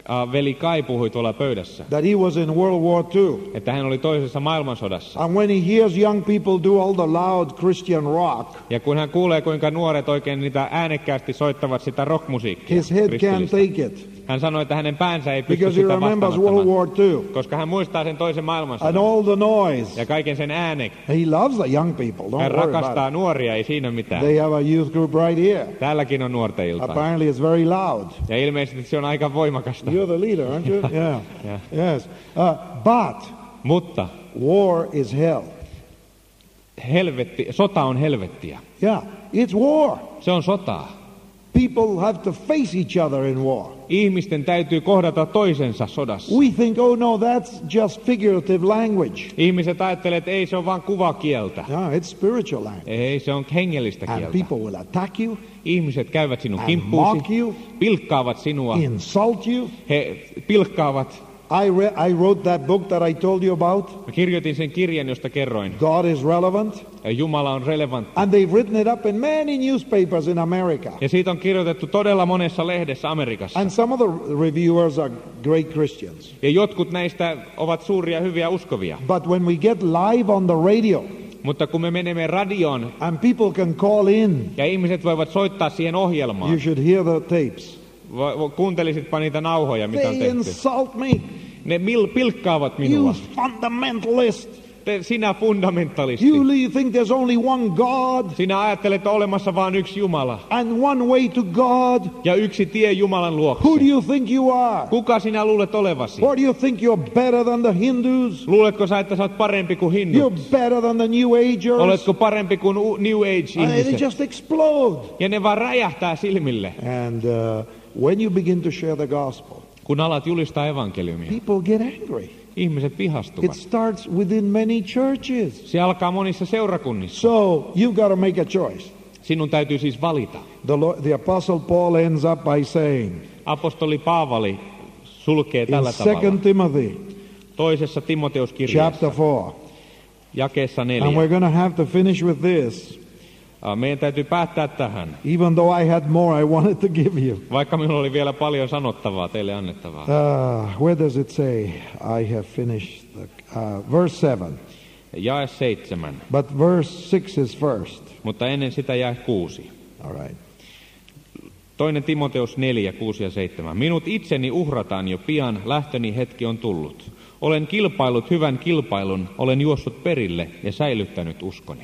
veli Kai puhui tuolla pöydässä, that he was in World War Two. että hän oli toisessa maailmansodassa. And when he hears young people do all the loud Christian rock, Ja kun hän kuulee, kuinka nuoret oikein niitä äänekkäästi soittavat sitä rockmusiikkia, his head can't kristillistä, take it hän sanoi, että hänen päänsä ei pysty because he sitä remembers World vastaanottamaan, War Two koska hän muistaa sen toisen and maailmansodan all the noise. ja kaiken sen äänen. He loves the young people. Don't Hän worry about rakastaa it. nuoria, ei siinä mitään. They have a youth group right here. Täälläkin on nuorten ilta. Apparently it's very loud. Ja ilmeisesti se on aika voimakasta. You're the leader, aren't you? Yeah. Yeah. Yes. Uh, but Mutta war is hell. helvetti, sota on helvettiä. Yeah, it's war. Se on sotaa. People have to face each other in war. Ihmisten täytyy kohdata toisensa sodassa. We think, oh no, that's just figurative language. Ihmiset ajattelee, että ei se on vain kuvakieltä. No, it's spiritual language. Ei, se on hengellistä And kieltä. people will attack you, Ihmiset käyvät sinun and kimppuusi, mock you, pilkkaavat sinua, insult you. he pilkkaavat. I, re- I wrote that book that I told you about. Mä kirjoitin sen kirjan, josta kerroin. God is relevant. Ja Jumala on relevantti. And they've written it up in many newspapers in America. Ja siitä on kirjoitettu todella monessa lehdessä Amerikassa. And some of the reviewers are great Christians. Ja jotkut näistä ovat suuria hyviä uskovia. But when we get live on the radio, Mutta kun me menemme radioon and people can call in, ja ihmiset voivat soittaa siihen ohjelmaan, you should hear the tapes. vo- vo- kuuntelisitpa niitä nauhoja, mitä on They tehty. insult me. Ne mil- pilkkaavat You minua. fundamentalist. Te, sinä fundamentalisti. You li- think there's only one God Sinä ajattelet, että on olemassa vain yksi Jumala. and one way to God. Ja yksi tie Jumalan luokse. Who do you think you are? Kuka sinä luulet olevasi? Or do you think you're better than the Hindus? Luuletko sä, että sä oot parempi kuin hindut? You're better than the New Agers? Oletko parempi kuin u- New And they Age-ihmiset? just explode. Ja ne vaan räjähtää silmille. And uh, when you begin to share the gospel, Kun alat julistaa evankeliumia, people get angry. ihmiset It vihastuvat. starts within many churches. Se alkaa monissa seurakunnissa. So you've got to make a choice. Sinun täytyy siis valita. The, Lord, the Apostle Paul ends up by saying Apostoli Paavali sulkee in tällä tavalla. Second Timothy Toisessa Timoteuskirjassa, chapter four, jakeessa and neljä. we're going to have to finish with this. Ah, Meidän täytyy päättää tähän, Even though I had more I wanted to give you. vaikka minulla oli vielä paljon sanottavaa, teille annettavaa. Uh, where does it say I have finished? The, uh, verse seven. Jae seitsemän, But verse six is first. mutta ennen sitä jae kuusi. All right. Toinen Timoteus neljä, kuusi ja seitsemän. Minut itseni uhrataan jo pian, lähtöni hetki on tullut. Olen kilpailut hyvän kilpailun, olen juossut perille ja säilyttänyt uskoni.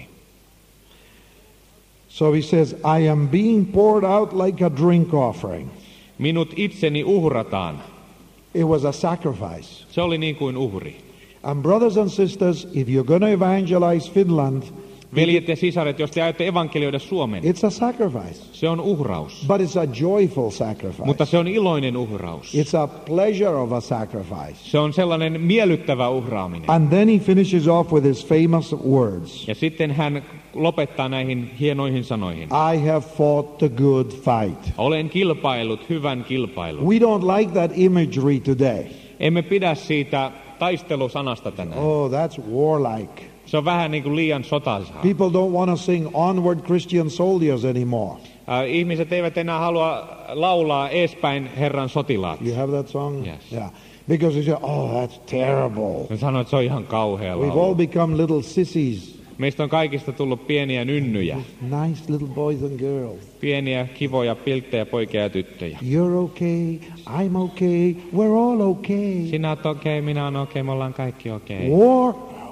So he says, I am being poured out like a drink offering. Minut itseni uhrataan. It was a sacrifice. Se oli niin kuin uhri. And brothers and sisters, if you're going to evangelize Finland, Veljet ja sisaret, jos te aiotte evankelioida Suomen, it's a sacrifice. se on uhraus. But it's a joyful sacrifice. Mutta se on iloinen uhraus. It's a pleasure of a sacrifice. Se on sellainen miellyttävä uhraaminen. And then he finishes off with his famous words. Ja sitten hän lopettaa näihin hienoihin sanoihin. I have fought the good fight. Olen kilpailut hyvän kilpailun. We don't like that imagery today. Emme pidä siitä taistelusanasta tänään. Oh, that's warlike. Se on vähän niin kuin liian sotaisaa. People don't want to sing Onward Christian Soldiers anymore. Äh, ihmiset eivät enää halua laulaa eespäin Herran sotilaat. You have that song? Yes. Yeah. Because you say, oh, that's terrible. Mä sanoin, että se on ihan kauhea We've all laulu. become little sissies. Meistä on kaikista tullut pieniä nynnyjä. Nice little boys and girls. Pieniä, kivoja, pilttejä, poikia ja tyttöjä. You're okay. I'm okay. We're all okay. Sinä oot okei, okay, minä oon okei, okay, me ollaan kaikki okei. Okay. War?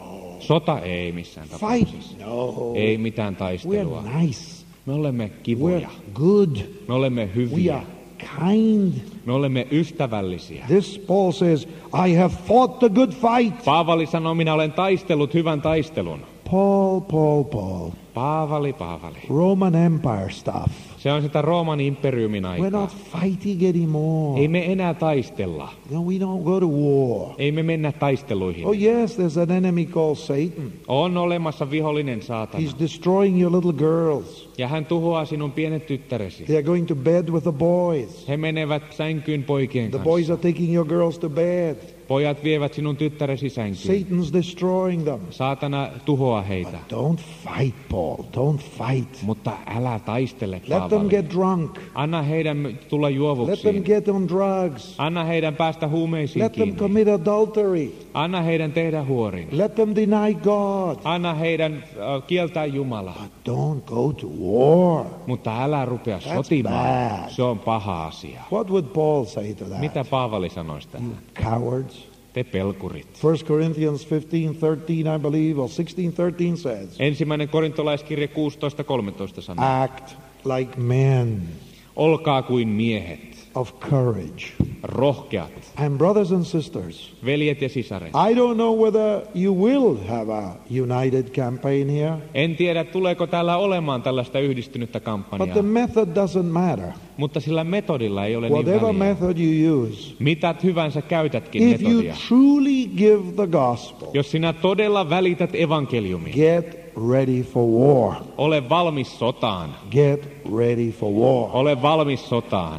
Sota ei missään Fight? tapauksessa. No. Ei mitään taistelua. We're nice. Me olemme We're kivoja. good. Me olemme We hyviä. are kind. Me olemme ystävällisiä. This Paul says, I have fought the good fight. Paavali sanoo, minä olen taistellut hyvän taistelun. Paul, Paul, Paul. Paavali, Paavali. Roman Empire stuff. Se on sitä Rooman imperiumin We're aikaa. not fighting anymore. Ei me enää taistella. No, we don't go to war. Ei me mennä taisteluihin. Oh yes, there's an enemy called Satan. On olemassa vihollinen saatana. He's destroying your little girls. Ja hän tuhoaa sinun pienet tyttäresi. They're going to bed with the boys. He menevät sänkyyn poikien The boys kanssa. are taking your girls to bed. Pojat vievät sinun tyttäresi sänkyyn. Satan's destroying them. Saatana tuhoaa heitä. Don't fight, Paul. Paul. Don't fight. Mutta älä taistele, Let them Paavali. get drunk. Anna heidän tulla Let them juovuksiin. get on drugs. Anna heidän päästä huumeisiin Let them kiinni. commit adultery. Anna heidän tehdä huorin. Let them deny God. Anna heidän äh, kieltää Jumalaa. But don't go to war. Mutta älä rupea That's sotimaan. bad. Se on paha asia. What would Paul say to that? Mitä Paavali sanoisi tähän? Cowards. Te pelkurit. First Corinthians fifteen thirteen, I believe, or sixteen thirteen says, Ensimmäinen korintolaiskirje kuusitoista kolmetoista sanoo. act like men Olkaa kuin miehet, of courage. rohkeat, And brothers and sisters, veljet ja sisaret. I don't know whether you will have a united campaign here, En tiedä, tuleeko täällä olemaan tällaista yhdistynyttä but kampanjaa, the method doesn't matter. mutta sillä metodilla ei ole niin Whatever väliä. method you use, Mitä hyvänsä käytätkin if you metodia. truly give the gospel, Jos sinä todella välität evankeliumia, get ready for war. ole valmis sotaan. Get ready for war. Ole valmis sotaan.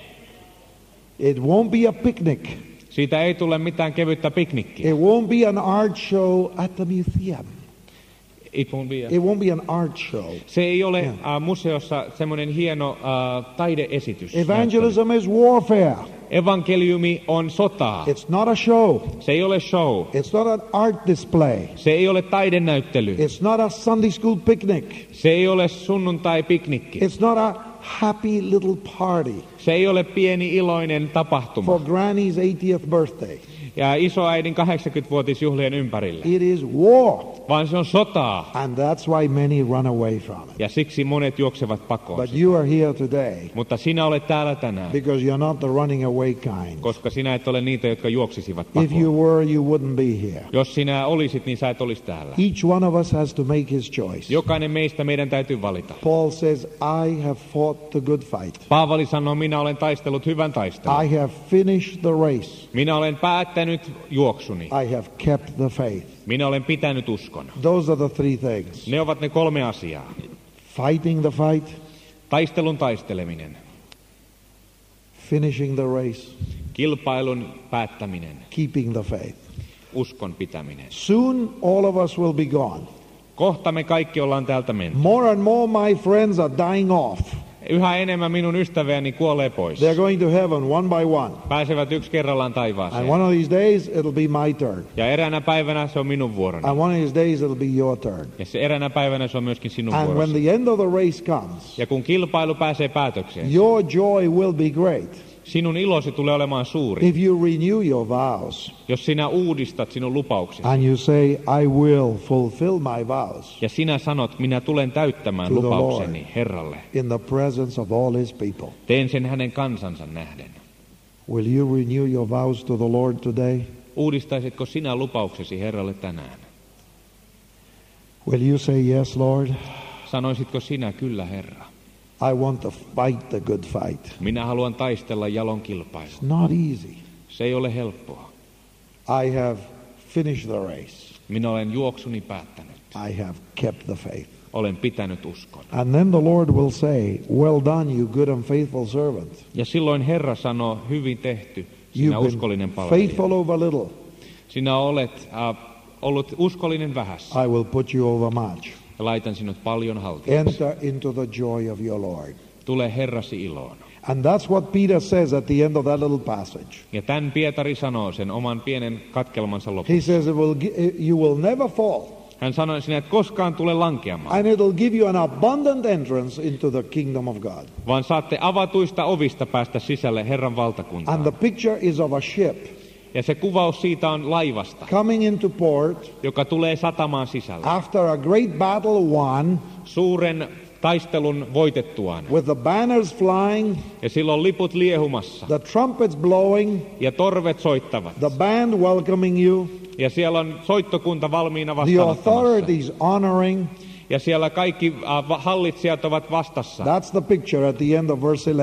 It won't be a picnic. Siitä ei tule mitään kevyttä piknikkiä. It won't be an art show at the museum. It won't be a- It won't be an art show. Se ei ole uh, museossa semmoinen hieno uh, taideesitys. Evangelism is warfare. Evankeliumi on sotaa. It's not a show. Se ei ole show. It's not an art display. Se ei ole taidenäyttely. It's not a Sunday school picnic. Se ei ole sunnuntai-piknikki. It's not a happy little party Se ei ole pieni iloinen tapahtuma. for Granny's eightieth birthday. Ja isoäidin kahdeksankymmenvuotisjuhlien ympärille. It is war. Vaan se on sotaa. And that's why many run away from it. Ja siksi monet juoksevat pakoon. But you are here today Mutta sinä olet täällä tänään, because you're not the running away kind. koska sinä et ole niitä, jotka juoksisivat If you pakoon. were, you wouldn't be here. Jos sinä olisit, niin sä et olisi täällä. Each one of us has to make his choice. Jokainen meistä meidän täytyy valita. Paul says, I have fought the good fight. Paavali sanoo, minä olen taistellut hyvän taistelun. I have finished the race. Minä olen päättänyt juoksuni. I have kept the faith. Minä olen pitänyt uskon. Those are the three things. Ne ovat ne kolme asiaa. Fighting the fight, Taistelun taisteleminen, finishing the race, kilpailun päättäminen, keeping the faith. uskon pitäminen. Soon all of us will be gone. Kohta me kaikki ollaan täältä menty. More and more my friends are dying off. Yhä enemmän minun ystäviäni kuolee pois. They're going to heaven one by one. Pääsevät yksi kerrallaan And taivaaseen. one of these days it'll be my turn. Ja eräänä päivänä se on minun vuoroni. And one of these days it'll be your turn. Ja se eräänä päivänä se on myöskin sinun And when vuorosi. the end of the race comes, Ja kun kilpailu pääsee päätökseen, your joy will be great sinun ilosi tulee olemaan suuri, if you renew your vows jos sinä uudistat sinun lupauksesi. and you say, I will fulfill my vows Ja sinä sanot, minä tulen täyttämään To the lupaukseni Lord. Herralle. in the presence of all his people. Teen sen hänen kansansa nähden. Will you renew your vows to the Lord today? Uudistaisitko sinä lupauksesi Herralle tänään? Will you say, yes, Lord? Sanoisitko sinä, kyllä Herra? I want to fight the good fight. Minä haluan taistella jalon kilpailun. It's not easy. Se ei ole helppoa. I have finished the race. Minä olen juoksuni päättänyt. I have kept the faith. Olen pitänyt uskon. And then the Lord will say, well done, you good and faithful servant. Ja silloin Herra sanoo, hyvin tehty, sinä You've uskollinen been palvelija. faithful over little. Sinä olet äh, ollut uskollinen vähässä. I will put you over much. Ja laitan sinut paljon haltijaksi. Enter into the joy of your Lord. Tule Herrasi iloon. And that's what Peter says at the end of that little passage. Ja tämän Pietari sanoo sen oman pienen katkelmansa He lopussa. says, it will, gi- you will never fall. Hän sanoi, sinä et koskaan tule lankeamaan, And it'll give you an abundant entrance into the kingdom of God. vaan saatte avatuista ovista päästä sisälle Herran And valtakuntaan. the picture is of a ship Ja se kuvaus siitä on laivasta, coming into port joka tulee satamaan sisälle. after a great battle won, Suuren taistelun voitettuaan. with the banners flying, Ja silloin liput liehumassa. the trumpets blowing, Ja torvet soittavat. the band welcoming you, Ja siellä on soittokunta valmiina the vastaanottamassa. authorities honoring. Ja siellä kaikki äh, va- hallitsijat ovat vastassa. That's the picture at the end of verse eleven.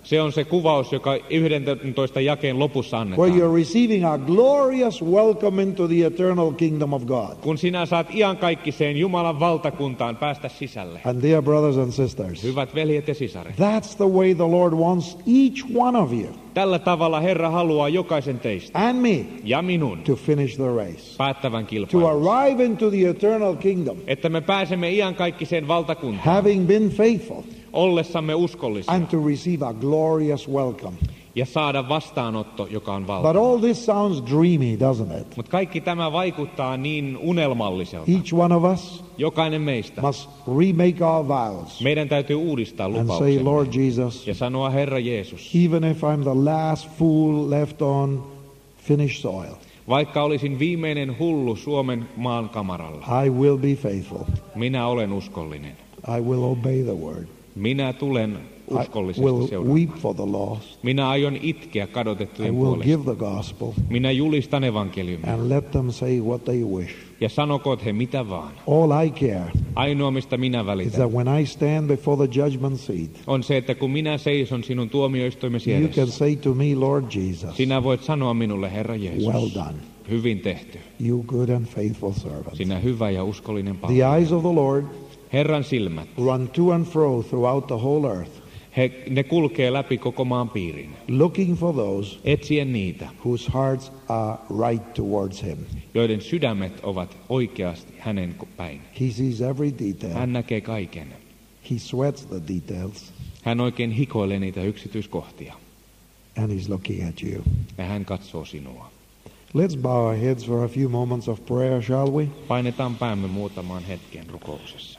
Se on se kuvaus, joka yhdentoista jakeen lopussa where annetaan. you're receiving a glorious welcome into the eternal kingdom of God. Kun sinä saat iankaikkiseen Jumalan valtakuntaan päästä sisälle. And dear brothers and sisters, Hyvät veljet ja sisaret. that's the way the Lord wants each one of you Tällä tavalla Herra haluaa jokaisen teistä and me ja minun to finish the race, päättävän to kilpailun. arrive into the eternal kingdom, Että me pääsemme iankaikkiseen valtakuntaan having been faithful, ollessamme uskollisia and to receive a glorious welcome. ja saada vastaanotto, joka on But valtava. all this sounds dreamy, doesn't it? Mutta kaikki tämä vaikuttaa niin unelmalliselta. Each one of us Jokainen meistä. must remake our vows Meidän täytyy uudistaa and say, lupauksemme Lord Jesus, ja sanoa, Herra Jeesus, even if I'm the last fool left on Finnish soil, vaikka olisin viimeinen hullu Suomen maan kamaralla, I will be faithful. minä olen uskollinen. I will obey the word. Minä tulen I uskollisesti will seuraamaan. weep for the lost. Minä aion itkeä I kadotettujen will puolesta. give the gospel Minä julistan evankeliumia. and let them say what they wish. Ja sanokoot he mitä vaan. All I care Ainoa mistä minä is välitän that when I stand before the judgment seat, on se, että kun minä seison sinun tuomioistuimesi you can edessä, say to me, Lord Jesus, sinä voit sanoa minulle, Herra Jeesus, well done, hyvin tehty. you good and faithful servant. Sinä hyvä ja uskollinen The palvelija. eyes of the Lord Herran silmät, run to and fro throughout the whole earth, he, ne kulkee läpi koko maan piirin. looking for those Etsien niitä, whose hearts are right towards him. joiden sydämet ovat oikeasti hänen päin. He sees every detail. Hän näkee kaiken. He sweats the details, Hän oikein hikoilee niitä yksityiskohtia. and he's looking at you. Ja hän katsoo sinua. Let's bow our heads for a few moments of prayer, shall we? Painetaan päämme muutamaan hetken rukouksessa.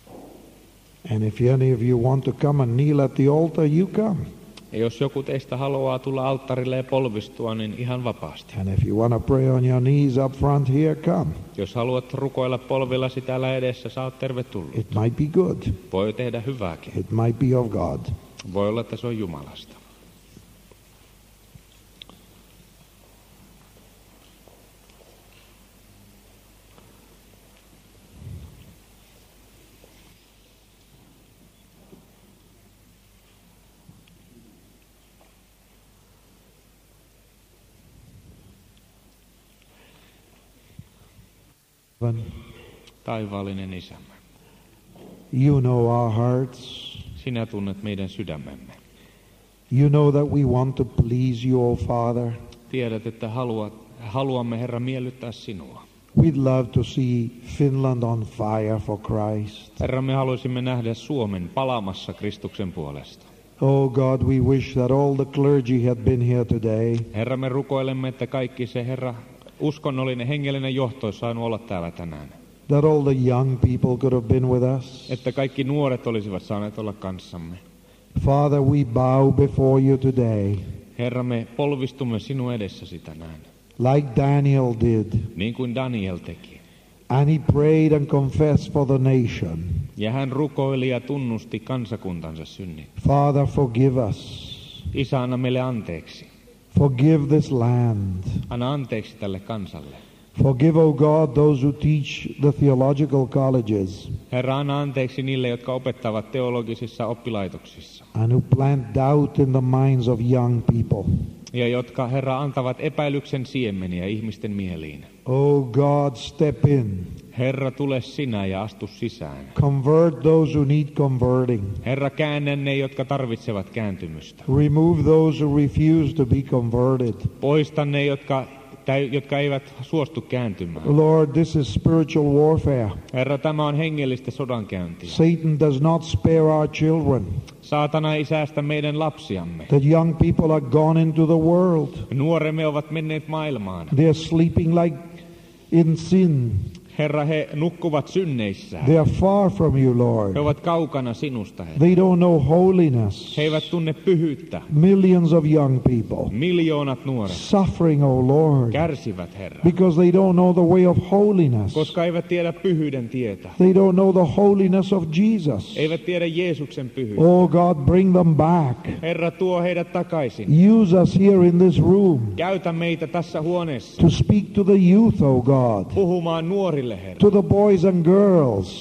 And if any of you want to come and kneel at the altar, you come. Ja jos joku teistä haluaa tulla alttarille ja polvistua, niin ihan vapaasti. And if you want to pray on your knees up front here, come. Jos haluat rukoilla polvillasi täällä edessä, sä oot tervetullut. It might be good. Voi tehdä hyvääkin. It might be of God. Voi olla, että se on Jumalasta. Taivaallinen Isämme, You know our hearts. sinä tunnet meidän sydämemme. You know that we want to please you, O Father. Tiedät, että haluat, haluamme, Herra, miellyttää sinua. We'd love to see Finland on fire for Christ. Herra, me haluaisimme nähdä Suomen palaamassa Kristuksen puolesta. Oh God, we wish that all the clergy had been here today. Herra, me rukoilemme, että kaikki se, Herra, uskonnollinen, hengellinen johto olisi saanut olla täällä tänään. That all the young people could have been with us. Että kaikki nuoret olisivat saaneet olla kanssamme. Father, we bow before you today, Herra, me polvistumme sinun edessäsi tänään, like Daniel did. niin kuin Daniel teki. And he prayed and confessed for the nation. Ja hän rukoili ja tunnusti kansakuntansa synnit. Father, forgive us. Isä, anna meille anteeksi. Forgive this land. Anna anteeksi tälle kansalle. Forgive, O God, those who teach the theological colleges Herra, anna anteeksi niille, jotka opettavat teologisissa oppilaitoksissa. and who plant doubt in the minds of young people. Ja jotka, Herra, antavat epäilyksen siemeniä ihmisten mieliin. Oh God, step in. Herra, tule sinä ja astu sisään. Convert those who need converting. Herra, käännä ne, jotka tarvitsevat kääntymystä. Remove those who refuse to be converted. Poista ne, jotka, tai, jotka eivät suostu kääntymään. Lord, this is spiritual warfare. Herra, tämä on hengellistä sodankäyntiä. Satan does not spare our children. Saatana ei säästä meidän lapsiamme. The young people are gone into the world. Nuoremme ovat menneet maailmaan. They are sleeping like in sin. Herra, he nukkuvat synneissään. They are far from you, He Lord. ovat kaukana sinusta, Herra. They don't know holiness. He eivät tunne pyhyyttä. Millions of young people Miljoonat nuoret suffering, oh Lord, kärsivät, Herra, because they don't know the way of holiness. koska eivät tiedä pyhyyden tietä. They don't know the holiness of Jesus. Eivät tiedä Jeesuksen pyhyyttä. Oh God, bring them back. Herra, tuo heidät takaisin. Use us here in this room Käytä meitä tässä huoneessa to speak to the youth, oh God, puhumaan nuorille, Herra. to the boys and girls,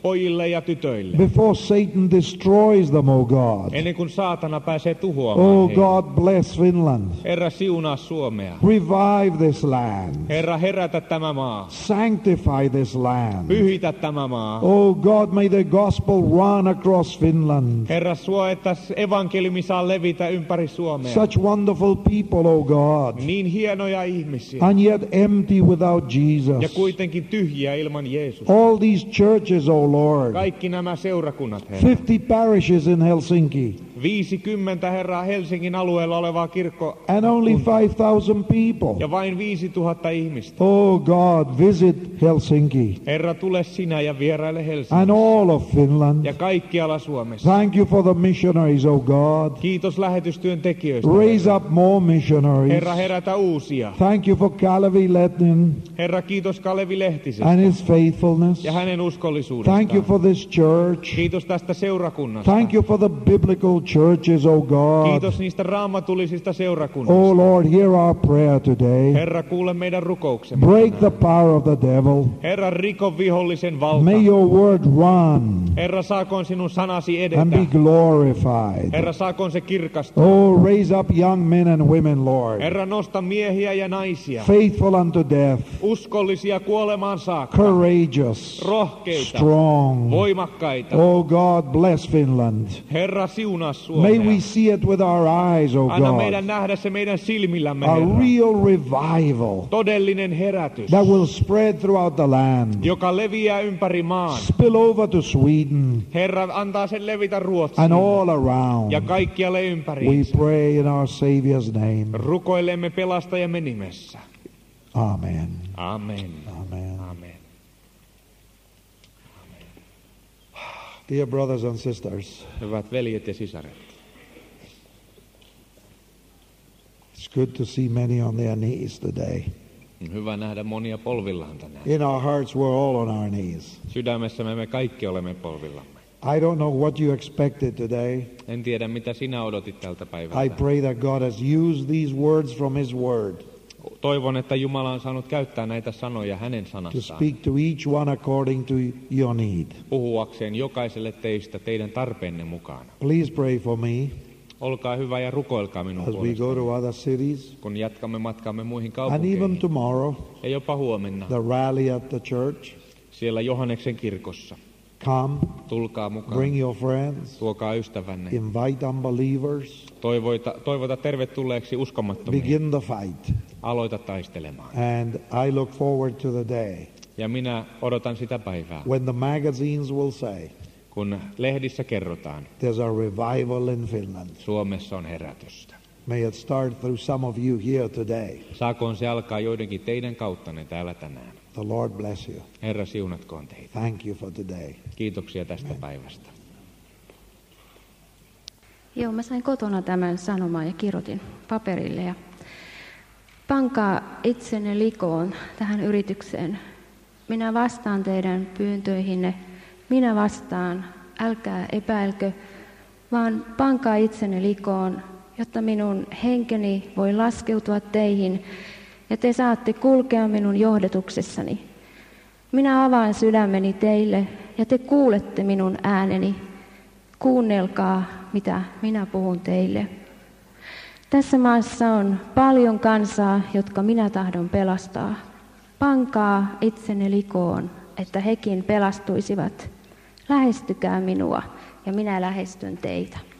pojille ja tytöille. Before Satan destroys them, oh God. Ennen kuin saatana pääsee tuhoamaan Oh heitä. God, bless Finland. Herra, siunaa Suomea. Revive this land. Herra, herätä tämä maa. Sanctify this land. Pyhitä tämä maa. Oh God, may the gospel run across Finland. Herra, suo, että evankeliumi saa levitä ympäri Suomea. Such wonderful people, oh God. Niin hienoja ihmisiä. And yet empty without Ja Jesus. kuitenkin tyhjiä ilman Jeesusta. All these churches, oh Lord. Kaikki nämä seurakunnat, Herra. fifty parishes in Helsinki. viisikymmentä, Herra, Helsingin alueella olevaa kirkko. And only five thousand people. Ja vain viisituhatta ihmistä. Oh God, visit Helsinki. Herra, tule sinä ja vieraile And Helsingissä. all of Finland. Ja kaikkialla Suomessa. Thank you for the missionaries, oh God. Kiitos lähetystyön tekijöistä. Raise Herra. up more missionaries. Herra, herätä uusia. Thank you for Kalevi Lehtinen Herra, kiitos Kalevi Lehtisestä and his faithfulness. ja hänen uskollisuudestaan. Thank you for this church. Kiitos tästä seurakunnasta. Thank you for the biblical churches, oh God. Kiitos niistä raamatullisista seurakunnista. Oh Lord, hear our prayer today. Herra, kuule meidän rukouksemme. Break the power of the devil. Herra, riko vihollisen valta. May your word run Herra, saakoon sinun sanasi and be edetä. glorified. Herra, saakoon se kirkastua. Oh, raise up young men and women, Lord. Herra, nosta miehiä ja naisia. Faithful unto death, Uskollisia kuolemaan saakka. courageous, Rohkeita. strong. Voimakkaita. Oh God, bless Finland. Herra, siunaa May Suomea. we see it with our eyes, oh Anna God. meidän nähdä se meidän silmillämme, A Herra. real revival Todellinen herätys, that will spread throughout the land. joka leviää ympäri maan. Spill over to Sweden Herra, antaa sen levitä and Ruotsiin all around. ja kaikkialle We ympäriinsä. pray in our Savior's name. Rukoilemme pelastajamme nimessä. Amen. Amen. Amen. Amen. Dear brothers and sisters, Hyvät veljet ja sisaret, it's good to see many on their knees today. on hyvä nähdä monia polvillaan tänään. In our hearts, we're all on our knees. Sydämessämme me kaikki olemme polvillamme. I don't know what you expected today. En tiedä, mitä sinä odotit tältä I päivältä. pray that God has used these words from His Word Toivon, että Jumala on saanut käyttää näitä sanoja hänen to sanassaan, speak to each one according to your need. puhuakseen jokaiselle teistä teidän tarpeenne mukaan. Please pray for me Olkaa hyvä ja rukoilkaa minun as we go puolestani, to other cities kun jatkamme matkamme muihin and even kaupunkeihin. tomorrow, Ja jopa huomenna the rally at the church. siellä Johanneksen kirkossa. Come, Tulkaa mukaan, bring your friends, tuokaa ystävänne. invite unbelievers, Toivoita, toivota tervetulleeksi uskomattomia. begin the fight. Aloita taistelemaan. And I look forward to the day Ja minä odotan sitä päivää, when the magazines will say, kun lehdissä kerrotaan, there's a revival in Finland. Suomessa on herätystä. May it start through some of you here today. Saakoon se alkaa joidenkin teidän kauttanne täällä tänään. The Lord bless you. Herra, siunatkoon teitä. Thank you for today. Kiitoksia tästä päivästä. Joo, mä sain kotona tämän sanomaan ja kirjoitin paperille. Ja pankaa itsenne likoon tähän yritykseen. Minä vastaan teidän pyyntöihinne. Minä vastaan. Älkää epäilkö, vaan pankaa itsenne likoon, jotta minun henkeni voi laskeutua teihin ja te saatte kulkea minun johdetuksessani. Minä avaan sydämeni teille ja te kuulette minun ääneni. Kuunnelkaa, mitä minä puhun teille. Tässä maassa on paljon kansaa, jotka minä tahdon pelastaa. Pankaa itsenne likoon, että hekin pelastuisivat. Lähestykää minua ja minä lähestyn teitä.